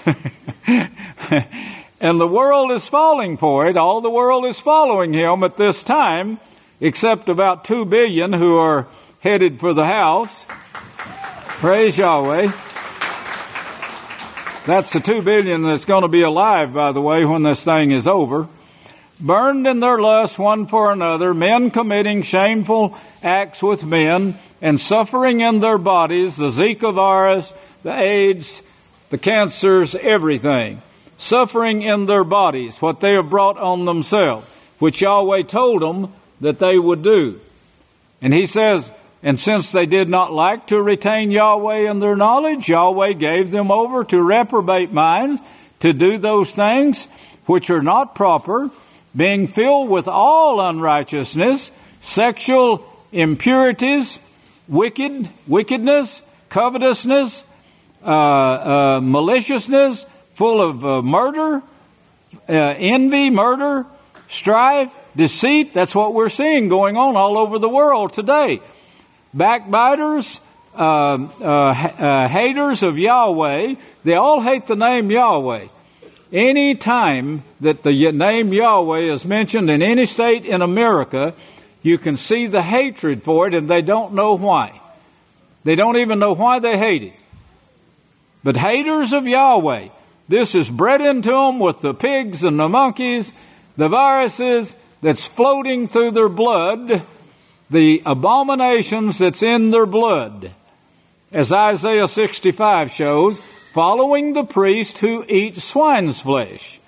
And the world is falling for it. All the world is following him at this time, except about two billion who are headed for the house. Praise Yahweh. That's the two billion that's going to be alive, by the way, when this thing is over. Burned in their lust one for another, men committing shameful acts with men, and suffering in their bodies the Zika virus, the AIDS, the cancers, everything. Suffering in their bodies, what they have brought on themselves, which Yahweh told them that they would do. And he says, and since they did not like to retain Yahweh in their knowledge, Yahweh gave them over to reprobate minds, to do those things which are not proper, being filled with all unrighteousness, sexual impurities, wicked, wickedness, covetousness, uh, uh, maliciousness, full of uh, murder, uh, envy, murder, strife, deceit. That's what we're seeing going on all over the world today. Backbiters, uh, uh, uh, haters of Yahweh. They all hate the name Yahweh. Any time that the name Yahweh is mentioned in any state in America, you can see the hatred for it, and they don't know why. They don't even know why they hate it. But haters of Yahweh, this is bred into them with the pigs and the monkeys, the viruses that's floating through their blood, the abominations that's in their blood. As Isaiah sixty-five shows, following the priest who eats swine's flesh.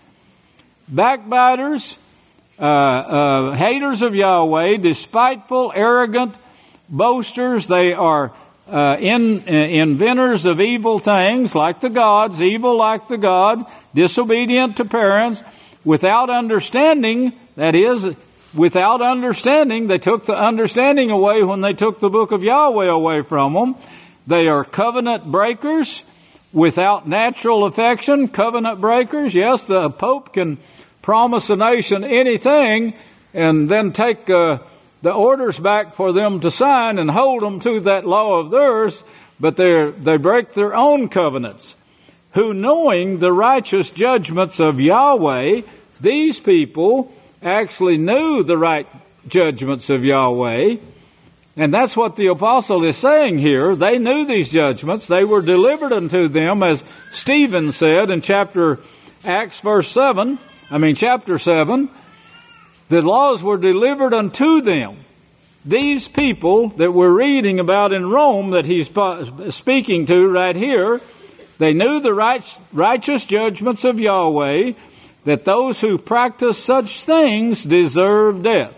Backbiters, uh, uh, haters of Yahweh, despiteful, arrogant, boasters. They are uh, in, uh, inventors of evil things like the gods, evil like the gods, disobedient to parents, without understanding, that is, without understanding. They took the understanding away when they took the book of Yahweh away from them. They are covenant breakers, without natural affection, covenant breakers. Yes, the Pope can promise a nation anything and then take uh, the orders back for them to sign and hold them to that law of theirs, but they they break their own covenants. Who, knowing the righteous judgments of Yahweh, these people actually knew the right judgments of Yahweh. And that's what the apostle is saying here. They knew these judgments. They were delivered unto them, as Stephen said in chapter Acts verse seven, I mean chapter seven, the laws were delivered unto them. These people that we're reading about in Rome that he's speaking to right here, they knew the right, righteous judgments of Yahweh, that those who practice such things deserve death.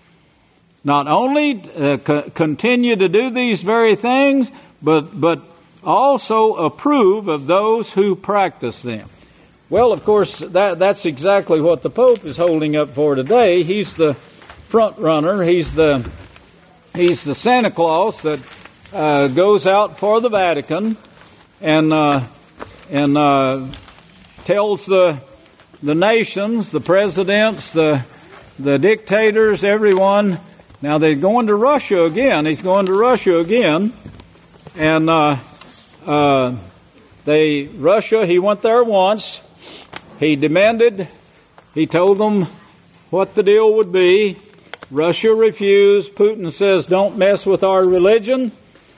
Not only uh, co- continue to do these very things, but but also approve of those who practice them. Well, of course, that that's exactly what the Pope is holding up for today. He's the front runner. He's the he's the Santa Claus that uh, goes out for the Vatican and uh, and uh, tells the the nations, the presidents, the the dictators, everyone. Now they're going to Russia again. He's going to Russia again, and uh, uh, they Russia. He went there once. He demanded. He told them what the deal would be. Russia refused. Putin says, "Don't mess with our religion."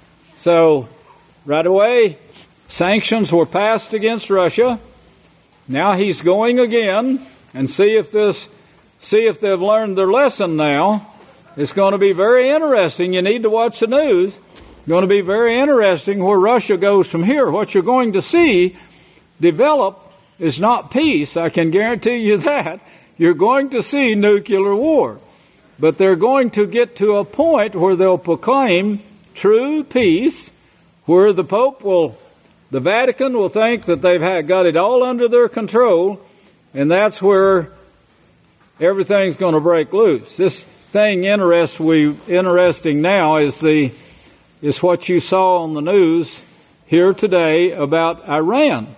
So right away, sanctions were passed against Russia. Now he's going again and see if this, see if they've learned their lesson now. It's going to be very interesting. You need to watch the news. It's going to be very interesting where Russia goes from here. What you're going to see develop is not peace. I can guarantee you that. You're going to see nuclear war. But they're going to get to a point where they'll proclaim true peace, where the Pope will, the Vatican will think that they've had, got it all under their control, and that's where everything's going to break loose. This thing interest we interesting now is the is what you saw on the news here today about Iran.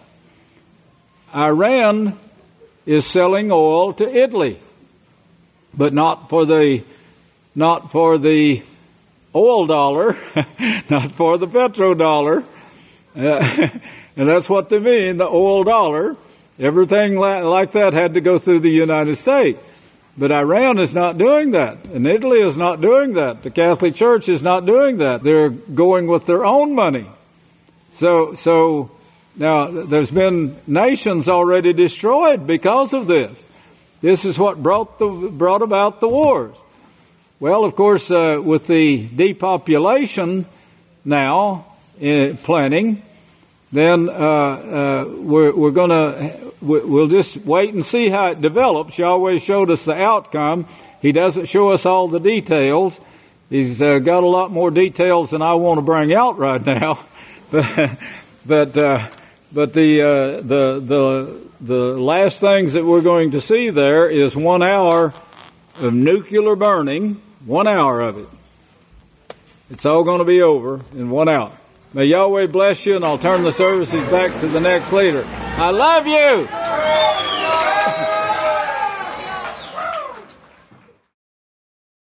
Iran is selling oil to Italy, but not for the not for the oil dollar, not for the petrodollar, uh, and that's what they mean, the oil dollar. Everything like that had to go through the United States. But Iran is not doing that, and Italy is not doing that. The Catholic Church is not doing that. They're going with their own money. So, so Now, there's been nations already destroyed because of this. This is what brought the brought about the wars. Well, of course, uh, with the depopulation now uh, planning, then uh, uh, we're, we're going to we'll just wait and see how it develops. Yahweh showed us the outcome. He doesn't show us all the details. He's uh, got a lot more details than I want to bring out right now, but but uh, but the uh, the the the last things that we're going to see there is one hour of nuclear burning, one hour of it. It's all going to be over in one hour. May Yahweh bless you, and I'll turn the services back to the next leader. I love you.